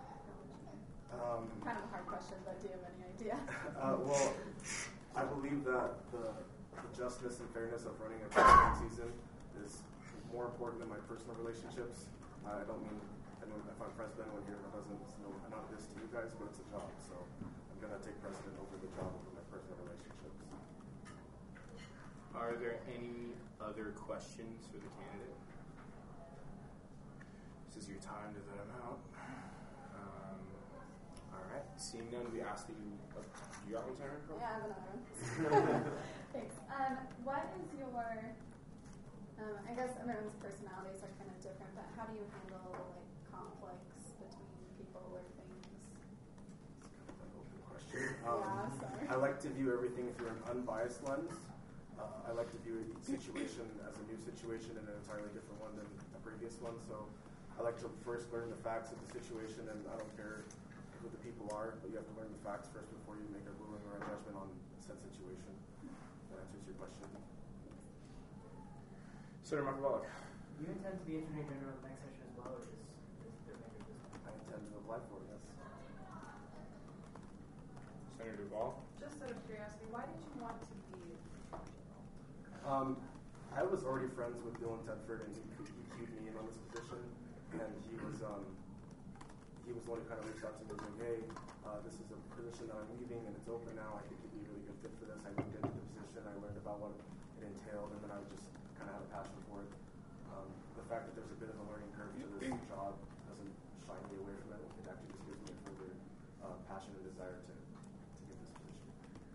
Kind of a hard question, but do you have any idea? Well, I believe that the justness and fairness of running a campaign season is more important than my personal relationships. I don't mean if I'm friends with anyone here that doesn't know not this to you guys, but it's a job, so I'm gonna take precedent over the job over my personal relationships. Are there any other questions for the candidate? This is your time to let them out. All right. Seeing none, we ask that you. You got one, Sarah? Yeah, I have another one. Thanks. What is your? I guess everyone's personalities are kind of different, but how do you handle like conflicts between people or things? Yeah, sorry. I like to view everything through an unbiased lens. I like to view each situation as a new situation and an entirely different one than a previous one. So I like to first learn the facts of the situation, and I don't care who the people are, but you have to learn the facts first before you make a ruling or a judgment on said situation. That answers your question. Senator Michael Wallach. Do you intend to be Attorney General at the next session as well, or just the remainder of this one? I intend to apply for it, yes. Senator Duvall. Just out of curiosity, why did you want to be Attorney I General? was already friends with Dylan Tedford, and he cued me in on this position, and he was the one who kind of reached out to me saying, hey, this is a position that I'm leaving, and it's open now. I think you'd be a really good fit for this. I moved into the position. I learned about what it entailed, and then I just kind of had a passion for it. The fact that there's a bit of a learning curve to this job doesn't shy me away from it. It actually just gives me a further passion and desire to get this position.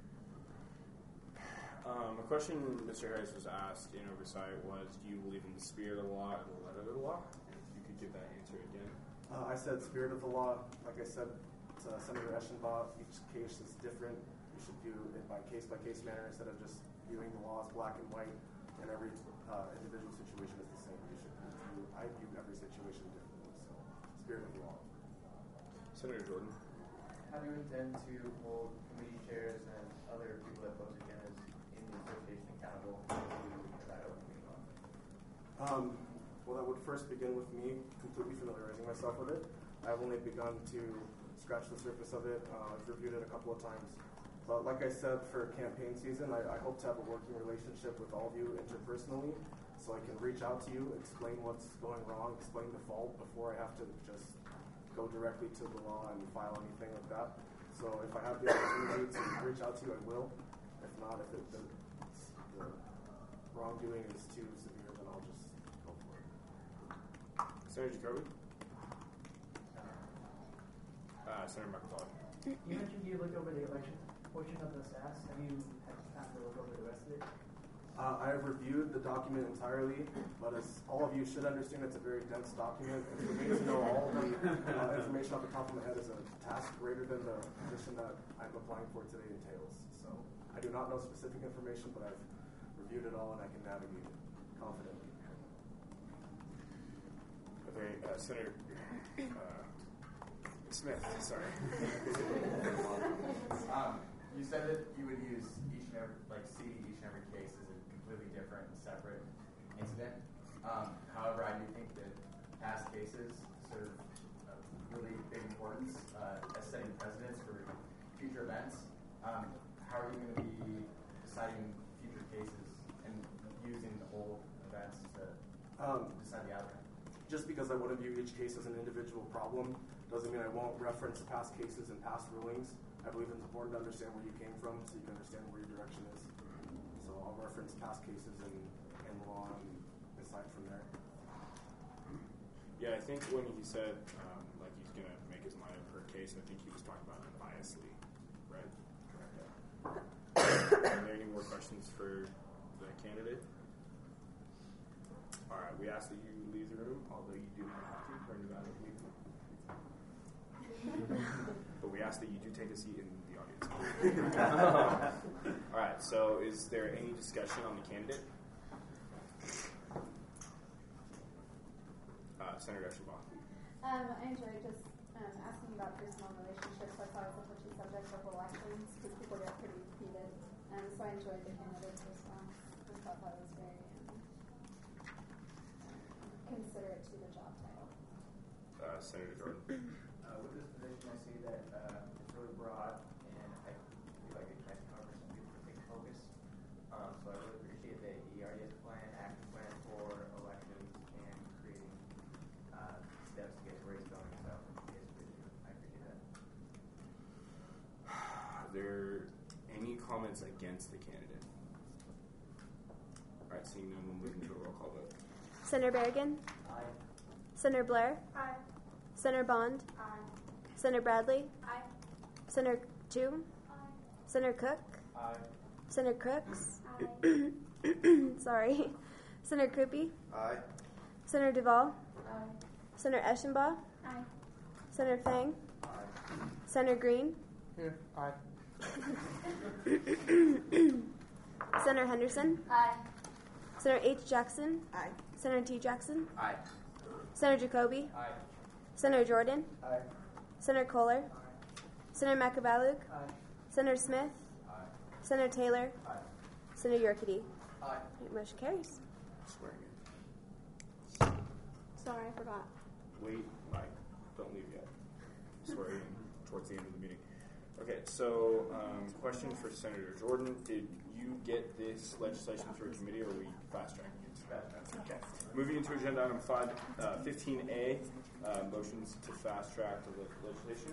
A question Mr. Harris was asked in oversight was, do you believe in the spirit of the law and the letter of the law? And if you could give that answer again. I said spirit of the law. Like I said to Senator Eschenbach, each case is different. You should view it by case manner instead of just viewing the law as black and white, and every individual situation is the same. I view every situation differently. So, spirit of the law. Senator Jordan. How do you intend to hold committee chairs and other people that post agendas in the association accountable to that open meeting law? Well, that would first begin with me completely familiarizing myself with it. I've only begun to scratch the surface of it. I've reviewed it a couple of times. But like I said, for campaign season, I hope to have a working relationship with all of you interpersonally, so I can reach out to you, explain what's going wrong, explain the fault before I have to just go directly to the law and file anything like that. So if I have the opportunity to reach out to you, I will. If not, if the wrongdoing is too severe, then I'll just go for it. Senator Jacoby. Senator McAuliffe. You mentioned you looked over the election portion of the SAS. Have you had time to look over the rest of it? I have reviewed the document entirely, but as all of you should understand, it's a very dense document. And for me to know all the information off the top of my head is a task greater than the position that I'm applying for today entails. So I do not know specific information, but I've reviewed it all and I can navigate it confidently. Okay, Senator Smith, sorry. You said that you would use each and every, see each and every case as a completely different and separate incident. However, I do think that past cases serve a really big importance as setting precedents for future events. How are you going to be deciding future cases and using the old events to decide the outcome? Just because I want to view each case as an individual problem doesn't mean I won't reference past cases and past rulings. I believe it's important to understand where you came from so you can understand where your direction is. So I'll reference past cases and law and decide from there. Yeah, I think when he said like he's going to make his mind up per case, I think he was talking about unbiasedly, right? Correct. Are there any more questions for the candidate? All right, we ask that you leave the room, although you do not have to turn to that and leave. But we ask that you do take a seat in the audience. All right, so is there any discussion on the candidate? Senator Eschenbach. I enjoyed just asking about personal relationships. That's always a touchy subject of elections because people get pretty heated. So I enjoyed the candidate's response. I thought that was very considerate to the job title. Senator Jordan. With this position, I see that it's really broad, and I feel like it can cover some people to take focus. So I really appreciate the ERDS plan, action plan for elections, and creating steps to get race going. So I appreciate that. Are there any comments against the candidate? call vote. Senator Berrigan? Aye. Senator Blair? Aye. Senator Bond? Aye. Senator Bradley? Aye. Senator Chu? Senator Cook? Aye. Senator Crooks? Sorry. Senator Krupe? Aye. Senator Duvall? Aye. Senator Eschenbaugh? Aye. Senator Fang? Aye. Senator Green? Here. Aye. Senator Henderson? Aye. Senator H. Jackson? Aye. Senator T. Jackson? Aye. Senator Jacoby? Aye. Senator Jordan? Aye. Senator Kohler? Senator Makabaluk? Aye. Senator Smith? Aye. Senator Taylor? Aye. Senator Yorkity? Aye. Motion carries. Swearing in. Sorry, I forgot. Wait, Mike, don't leave yet. Swear in towards the end of the meeting. Okay, so question for Senator Jordan. Did you get this legislation through a committee, or are we fast-tracking it? Okay. Moving into agenda item 15A, motions to fast-track the legislation.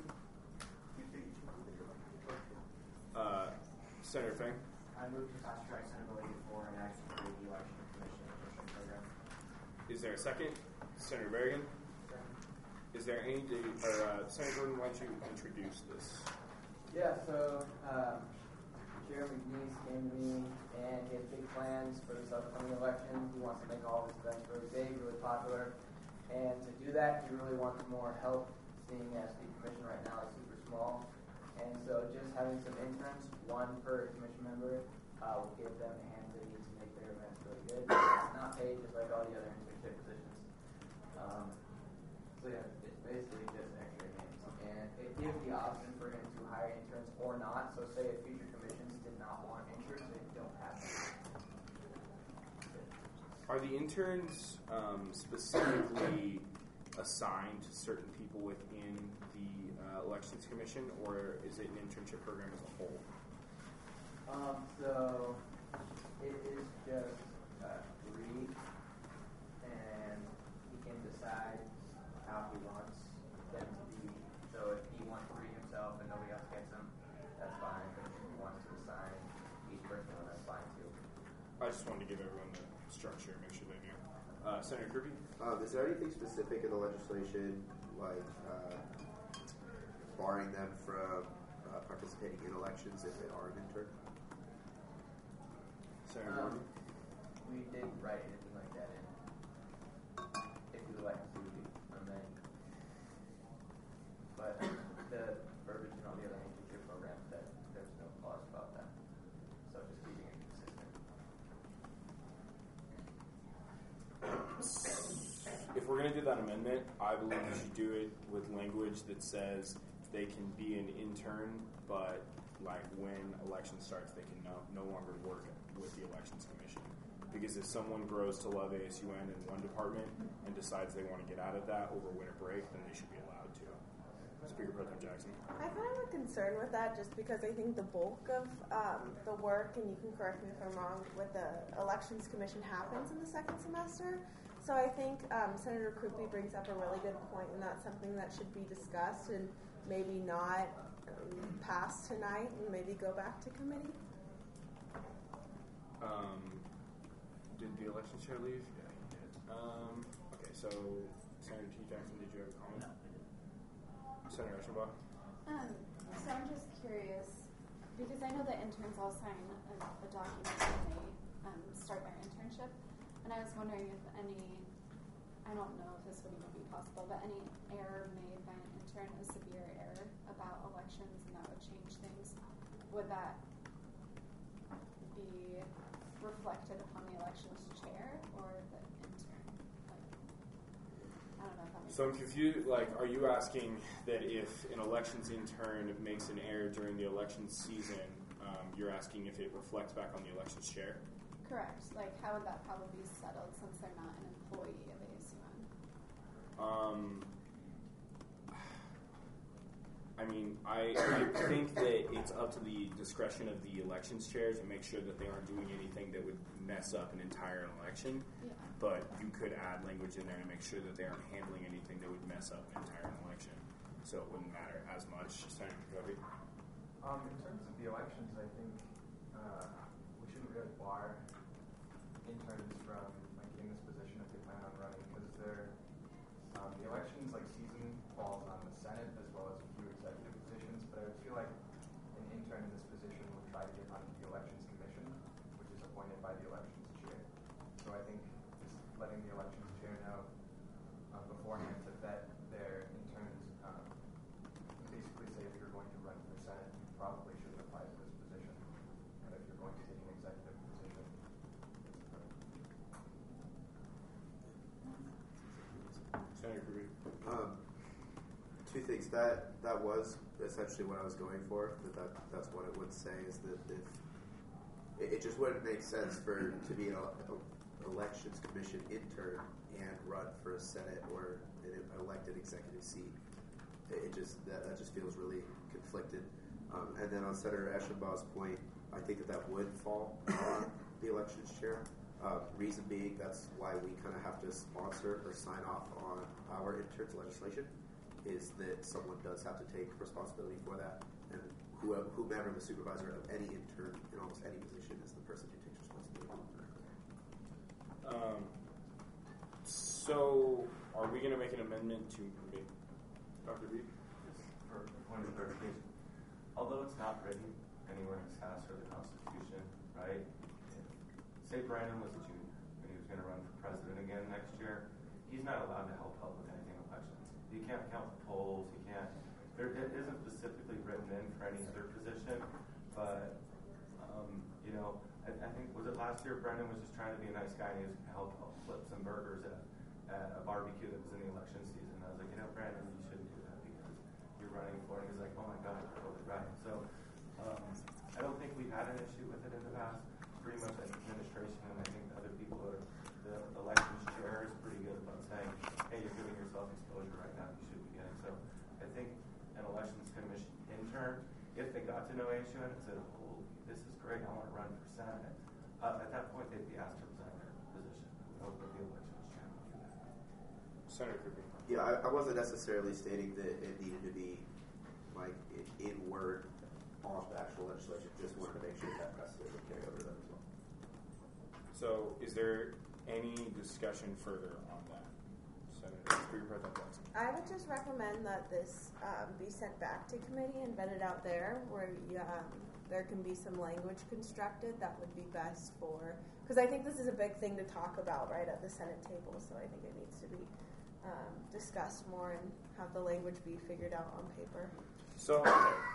Senator Fang? I move to fast track Senate Bill 84 and action for the election commission efficient program. Is there a second? Senator Berrigan? Is there any, Senator Jordan, why don't you introduce this? Yeah, so Jeremy Deese came to me and he has big plans for this upcoming election. He wants to make all of his events really big, really popular. And to do that, he really wants more help, seeing as the commission right now is super small. And so just having some interns, one per commission member, will give them the hands they need to make their events really good. It's not paid just like all the other internship positions. So yeah, it's basically just extra hands. And it gives the option for him to hire interns or not. So say if future commissions did not want interns, they don't have to. Are the interns specifically assigned to certain people within the Elections Commission, or is it an internship program as a whole? So it is just 3, and he can decide how he wants them to be. So if he wants 3 himself and nobody else gets them, that's fine. But if he wants to assign each person, that's fine too. I just wanted to give everyone the structure, make sure they knew. Senator Kirby? Is there anything specific in the legislation, like barring them from participating in elections if they are an intern? Senator Gordon? We didn't write anything like that in. If you would like to, amend. But the verbiage in all the other internship programs, that there's no clause about that. So just keeping it consistent. If we're going to do that amendment, I believe we should do it with language that says they can be an intern, but like when election starts, they can no longer work with the Elections Commission. Because if someone grows to love ASUN in one department and decides they want to get out of that over winter break, then they should be allowed to. Speaker Pro Tem Jackson. I kind of have a concern with that just because I think the bulk of the work, and you can correct me if I'm wrong, with the Elections Commission happens in the second semester. So I think Senator Krupe brings up a really good point, and that's something that should be discussed and maybe not pass tonight and maybe go back to committee. Did the election chair leave? Yeah, he did. Okay, so Senator T. Jackson, did you have a comment? Senator Eschenbach? So I'm just curious, because I know that interns all sign a document when they start their internship, and I was wondering if any, I don't know if this would even be possible, but any error made by an intern, a severe error about elections, and that would change things, would that be reflected upon the elections chair or the intern? Like, I don't know if that makes So I'm sense. confused, like, are you asking that if an elections intern makes an error during the election season, you're asking if it reflects back on the elections chair? Correct. Like, how would that probably be settled since they're not an employee of ASUN? I mean, I think that it's up to the discretion of the elections chair to make sure that they aren't doing anything that would mess up an entire election. Yeah. But you could add language in there to make sure that they aren't handling anything that would mess up an entire election. So it wouldn't matter as much. Senator Jacoby? In terms of the elections, I think we shouldn't really bar interns from like in this the elections chair. So I think just letting the elections chair know beforehand to vet their interns, basically say if you're going to run for Senate, you probably shouldn't apply to this position. And if you're going to take an executive position, Senator Kirby. Two things. That was essentially what I was going for. That's what it would say is that if it just wouldn't make sense to be an elections commission intern and run for a Senate or an elected executive seat. It just that just feels really conflicted. And then on Senator Eschenbaugh's point, I think that would fall on the elections chair. Reason being, that's why we kind of have to sponsor or sign off on our interns legislation, is that someone does have to take responsibility for that, and whomever the supervisor of any intern in almost any position is the person who takes responsibility. So, are we going to make an amendment to Dr. B? For a point of clarification, although it's not written anywhere in SAS or the Constitution, right? Say Brandon was a junior and he was going to run for president again next year, he's not allowed to help out with anything elections. He can't count the polls. He can't. It isn't specifically written in for any other position, but I think was it last year Brendan was just trying to be a nice guy and he was going to help flip some burgers at a barbecue that was in the election season. I was like, Brandon, you shouldn't do that because you're running for it. He's like, oh my God, you're totally right. So I don't think we've had an issue with it in the past. Pretty much administration, and I think other people the elections chair is pretty good about saying, hey, you're giving yourself exposure right now, you should be getting. So I think an elections commission intern, if they got to know ASU and said, oh, this is great, I want to run for Senate, at that point they'd be asked to resign their position. We hope that the elections chair would do that. Senator Kirby. Yeah, I wasn't necessarily stating that it needed to be like in word on the actual legislation, just wanted to make sure that precedent would carry over to them as well. So, is there any discussion further on that? Senator Johnson. I would just recommend that this be sent back to committee and vetted out there, where there can be some language constructed that would be best for, because I think this is a big thing to talk about right at the Senate table, so I think it needs to be discussed more and have the language be figured out on paper. So,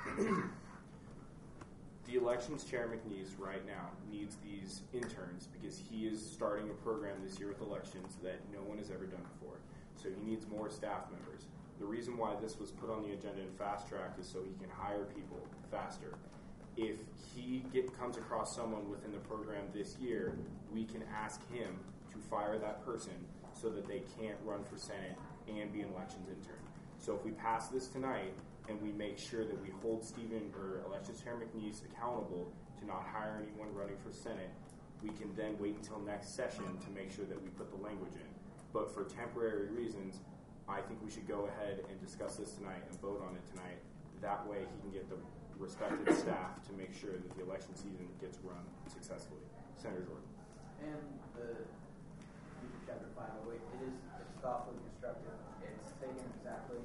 the elections chair McNeese right now needs these interns because he is starting a program this year with elections that no one has ever done before. So he needs more staff members. The reason why this was put on the agenda in fast track is so he can hire people faster. If he comes across someone within the program this year, we can ask him to fire that person so that they can't run for Senate and be an elections intern. So if we pass this tonight, and we make sure that we hold Stephen or Elections Chair McNeese accountable to not hire anyone running for Senate, we can then wait until next session to make sure that we put the language in. But for temporary reasons, I think we should go ahead and discuss this tonight and vote on it tonight. That way he can get the respected staff to make sure that the election season gets run successfully. Senator Jordan. And the Chapter 508, it's thoughtfully constructed. It's taken exactly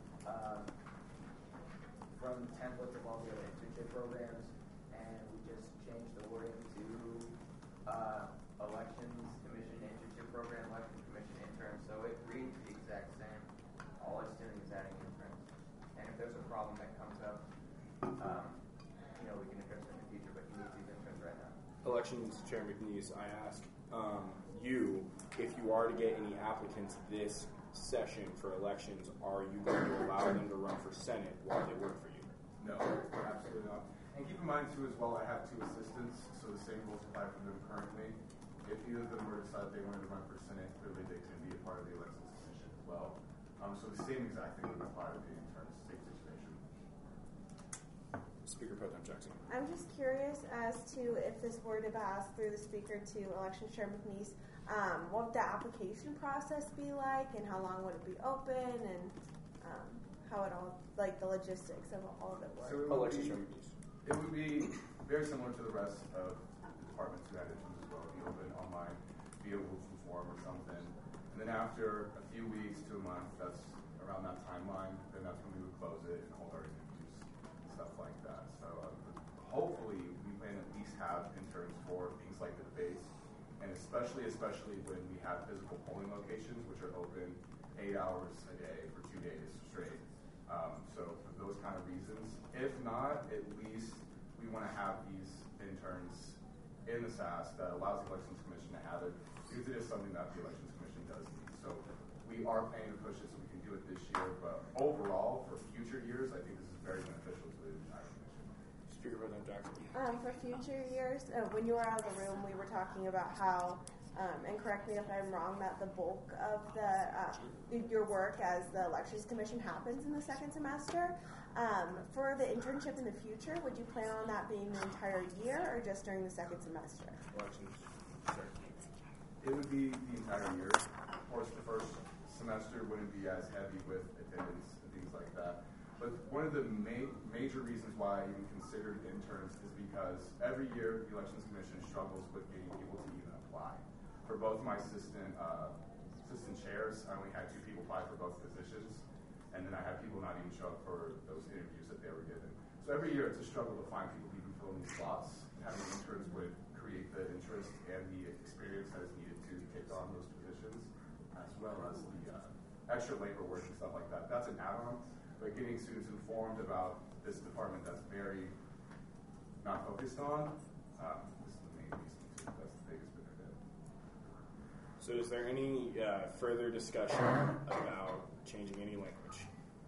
from the templates of all the other internship programs, and we just changed the wording to elections commission internship program, election commission intern. So it reads the exact same. All it's doing is adding interns. And if there's a problem that comes up, we can address it in the future, but you need these interns right now. Elections Chair McNeese, I ask you, if you are to get any applicants this session for elections, are you going to allow them to run for Senate while they work for you? No, absolutely not. And keep in mind, too, as well, I have 2 assistants, so the same rules apply for them currently. If either of them were to decide they wanted to run for Senate, clearly they can be a part of the elections decision as well. So the same exact thing would apply to the interns, same situation. Speaker Pro Tem Jackson. I'm just curious as to if this were to pass through the speaker to Elections Chair McNeese, what would the application process be like, and how long would it be open, and how it all, like the logistics of all of it work? So it would be very similar to the rest of the departments who had interns as well. It would be open online via Google form or something. And then after a few weeks to a month, that's around that timeline, then that's when we would close it and hold our interviews and stuff like that. So hopefully we plan to at least have interns for being like the debates, and especially when we have physical polling locations, which are open 8 hours a day for 2 days straight. So for those kind of reasons, if not, at least we want to have these interns in the SAS that allows the Elections Commission to have it, because it is something that the Elections Commission does need. So we are planning to push it so we can do it this year, but overall, for future years, I think this is very beneficial to the entire commission. Speaker Pro Tem Jackson. For future years, when you were out of the room, we were talking about how, and correct me if I'm wrong, that the bulk of your work as the Elections Commission happens in the second semester. For the internship in the future, would you plan on that being the entire year or just during the second semester? Elections. Sure. It would be the entire year. Of course, the first semester wouldn't be as heavy with attendance and things like that. But one of the major reasons why I even considered interns is because every year the Elections Commission struggles with getting people to even apply. For both my assistant chairs, I only had 2 people apply for both positions, and then I had people not even show up for those interviews that they were given. So every year it's a struggle to find people who can fill in these slots, and having interns would create the interest and the experience that is needed to take on those positions, as well as the extra labor work and stuff like that. That's an add-on, but getting students informed about this department that's very not focused on, this is the main reason. That's the biggest benefit. So is there any further discussion about changing any language?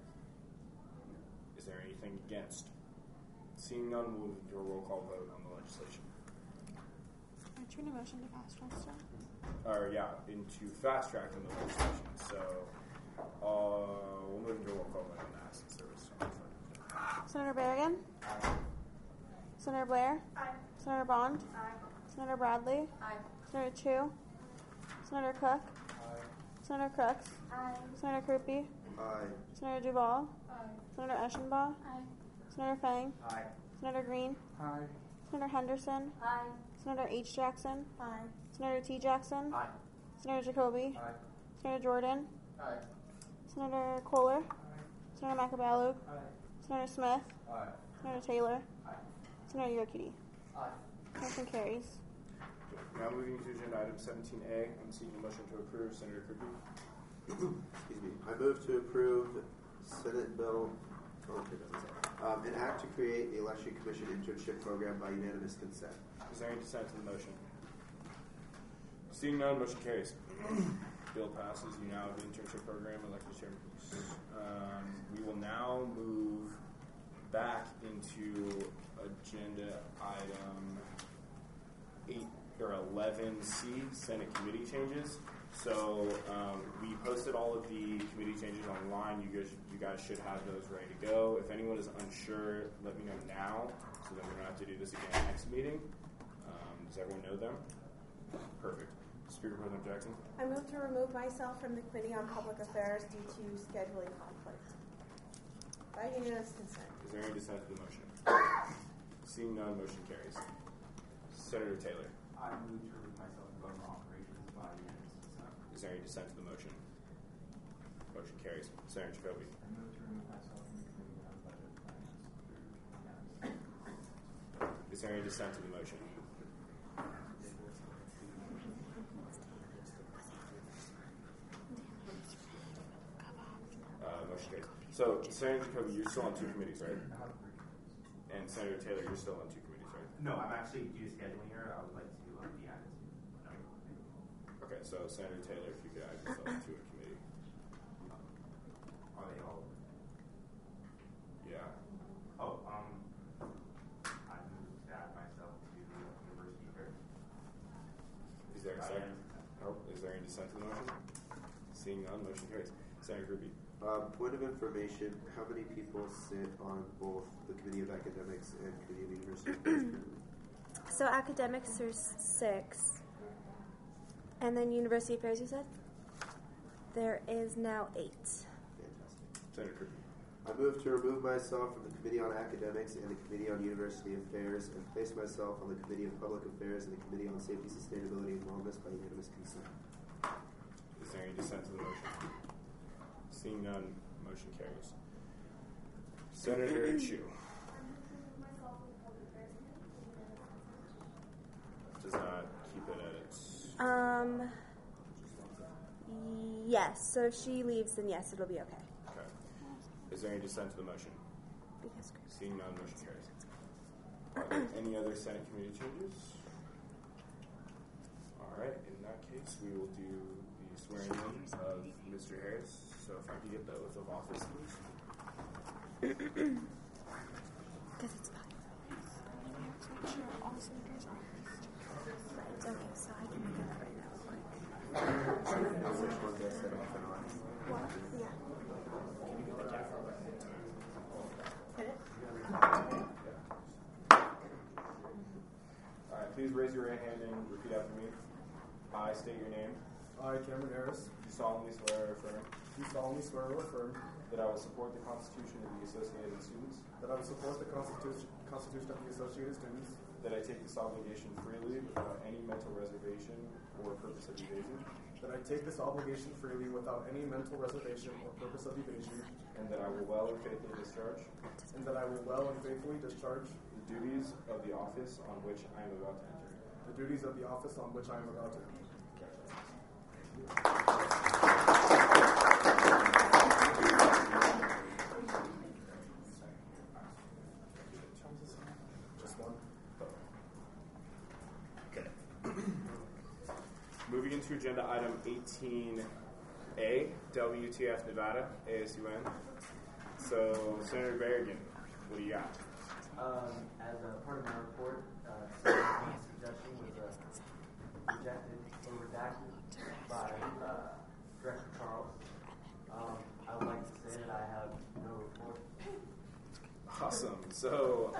Is there anything against? Seeing none, we'll move into a roll call vote on the legislation. I turn a motion to fast track stuff. Into fast tracking the legislation. So we'll move into a roll call vote on that since there was so much fun. Senator Berrigan? Aye. Senator Blair? Aye. Senator Bond? Aye. Senator Bradley? Aye. Senator Chu? Senator Cook? Aye. Senator Crooks? Aye. Senator Krupe? Aye. Senator Duval? Aye. Senator Eschenbaugh? Aye. Senator Fang? Aye. Senator Green? Aye. Senator Henderson? Aye. Senator H. Jackson? Aye. Senator T. Jackson? Aye. Senator Jacoby? Aye. Senator Jordan? Aye. Senator Kohler? Senator Macaballo? Senator Smith? Aye. Senator Taylor? Aye. Senator Urquidi? Aye. Motion carries. Now moving to agenda item 17A, I'm seeking a motion to approve. Senator Krupe. Excuse me. I move to approve Senate Bill, an act to create the Election Commission internship program by unanimous consent. Is there any dissent to the motion? Seeing none, motion carries. Bill passes. You now have the internship program, elected chairman. We will now move back into agenda item 11C, Senate committee changes. So we posted all of the committee changes online. You guys should have those ready to go. If anyone is unsure, let me know now, so that we don't have to do this again next meeting. Does everyone know them? Perfect. Speaker Pro Tem Jackson. I move to remove myself from the Committee on Public Affairs due to scheduling conflict. By unanimous consent. Is there any dissent to the motion? Seeing none, motion carries. Senator Taylor. I move to remove myself from government operations by unanimous consent. Is there any dissent to the motion? Motion carries. Senator Jacoby. I move to remove myself from the Committee on Budget Finance. Is there any dissent to the motion? Motion carries. So, Senator Jacoby, you're still on 2 committees, right? And Senator Taylor, you're still on 2 committees, right? No, I'm actually due to scheduling here. I would like to be added to. Okay, so Senator Taylor, if you could add yourself to a committee. Are they all? Yeah. Oh, I move to add myself to University Affairs. Is there a second? Nope. Is there any dissent to the motion? Seeing none, motion carries. Senator Krupe. Point of information, how many people sit on both the Committee of Academics and Committee of University Affairs? So academics, there's 6. And then University Affairs, you said? There is now 8. Fantastic. Senator Krupe. I move to remove myself from the Committee on Academics and the Committee on University Affairs and place myself on the Committee of Public Affairs and the Committee on Safety, Sustainability, and Wellness by unanimous consent. Is there any dissent to the motion? Seeing none, motion carries. Senator Chu. To Does that keep it at? Yes. So if she leaves, then yes, it'll be okay. Okay. Is there any dissent to the motion? Because seeing none, motion carries. Are there any other Senate committee changes? All right. In that case, we will do the swearing in of Mr. Harris. So if I can get the oath of office, please. Because it's fine. Sure, all senators are. Right, okay, so I can look at that right now real quick. Which one gets set off and on? What? Yeah. Hit it? All right, please raise your right hand and repeat after me. I state your name. I, Cameron Harris, Do solemnly swear or affirm do solemnly swear or affirm that I will support the Constitution of the Associated Students, that I will support the Constitution of the Associated Students, that I take this obligation freely without any mental reservation or purpose of evasion, that I take this obligation freely without any mental reservation or purpose of evasion, and that I will well and faithfully discharge and that I will well and faithfully discharge the duties of the office on which I am about to enter. the duties of the office on which I am about to enter. Just one. Okay. Moving into agenda item 18A, WTF Nevada, ASUN. So, Senator Berrigan, what do you got? As a part of my report, Senator's suggestion was rejected or redacted by Director Charles. I would like to say that I have no report. Awesome. So,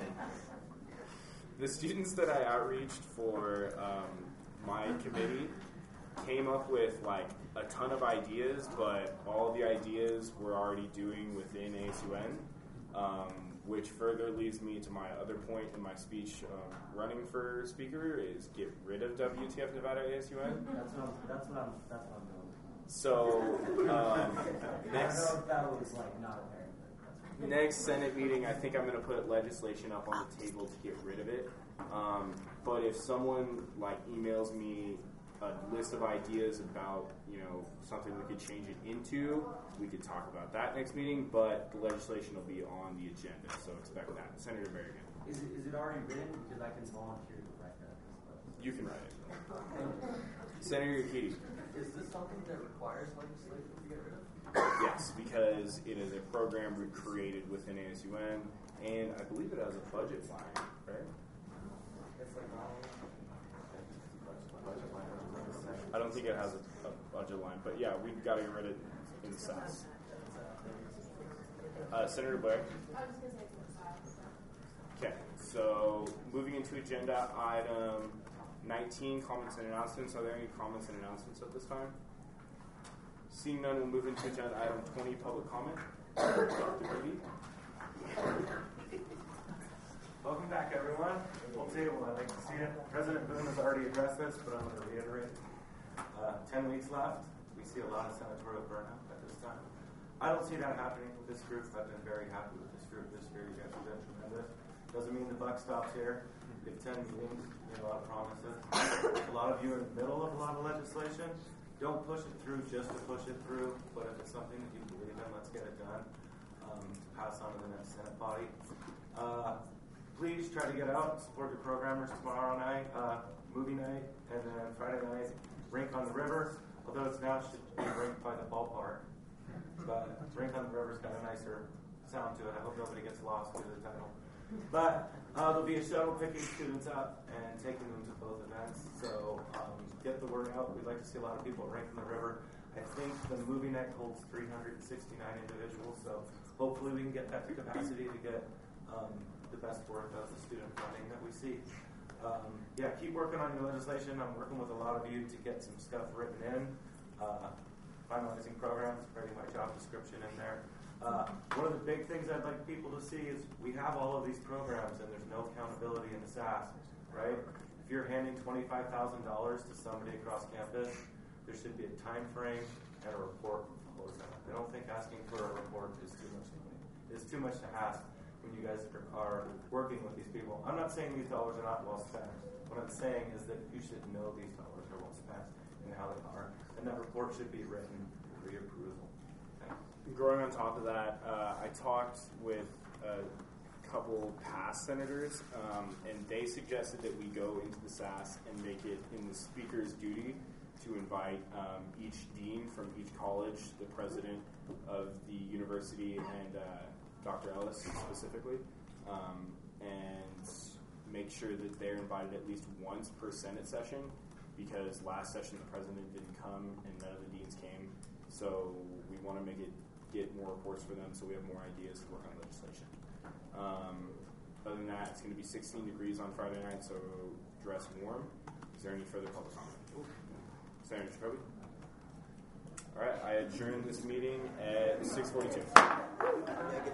the students that I outreached for my committee came up with like a ton of ideas, but all the ideas we're already doing within ASUN, which further leads me to my other point in my speech running for speaker is get rid of WTF Nevada ASUN. That's what I'm doing. So, next. I don't know if that was like not apparent. Next Senate meeting, I think I'm going to put legislation up on the table to get rid of it. But if someone like emails me a list of ideas about, something we could change it into, we could talk about that next meeting. But the legislation will be on the agenda, so expect that. Senator Berrigan. Is it already written? Because I can volunteer to write that. You can write it. Senator Keating. Is this something that requires legislation to get rid of? Yes, because it is a program we created within ASUN, and I believe it has a budget line, right? It's like I don't think it has a budget line, but yeah, we've got to get rid of it in the SAS. Senator Blair? I was just going to say it's in the SAS. Okay, so moving into agenda item 19, comments and announcements. Are there any comments and announcements at this time? Seeing none, we'll move into agenda item 20, public comment. Dr. Beatty. Welcome back, everyone. Full table, I like to see it. President Boone has already addressed this, but I'm going to reiterate. 10 weeks left. We see a lot of senatorial burnout at this time. I don't see that happening with this group. I've been very happy with this group this year. You guys have been tremendous. Doesn't mean the buck stops here. We have 10 meetings, made a lot of promises. A lot of you are in the middle of a lot of legislation. Don't push it through just to push it through, but if it's something that you believe in, let's get it done. Pass on to the next Senate body. Please try to get out, support your programmers tomorrow night, movie night, and then Friday night, Rink on the River, although it's now should be Rink by the ballpark. But Rink on the River's got a nicer sound to it. I hope nobody gets lost due to the title. But there'll be a shuttle picking students up and taking them to both events. So get the word out. We'd like to see a lot of people at Rink on the River. I think the movie night holds 369 individuals, so hopefully we can get that capacity to get the best work of the student funding that we see. Keep working on your legislation. I'm working with a lot of you to get some stuff written in. Finalizing programs, writing my job description in there. One of the big things I'd like people to see is we have all of these programs and there's no accountability in the SAS, right? If you're handing $25,000 to somebody across campus, there should be a time frame and a report that follows that. I don't think asking for a report is too much to ask. when you guys are working with these people. I'm not saying these dollars are not well spent. What I'm saying is that you should know these dollars are well spent and how they are, and that report should be written for your approval. Thanks. Growing on top of that, I talked with a couple past senators, and they suggested that we go into the SAS and make it in the speaker's duty to invite each dean from each college, the president of the university, and Dr. Ellis specifically, and make sure that they're invited at least once per Senate session, because last session the president didn't come and none of the deans came. So we want to make it get more reports for them so we have more ideas to work on legislation. Other than that, it's going to be 16 degrees on Friday night, so dress warm. Is there any further public comment? Senator Jacoby? All right, I adjourn this meeting at 6:42.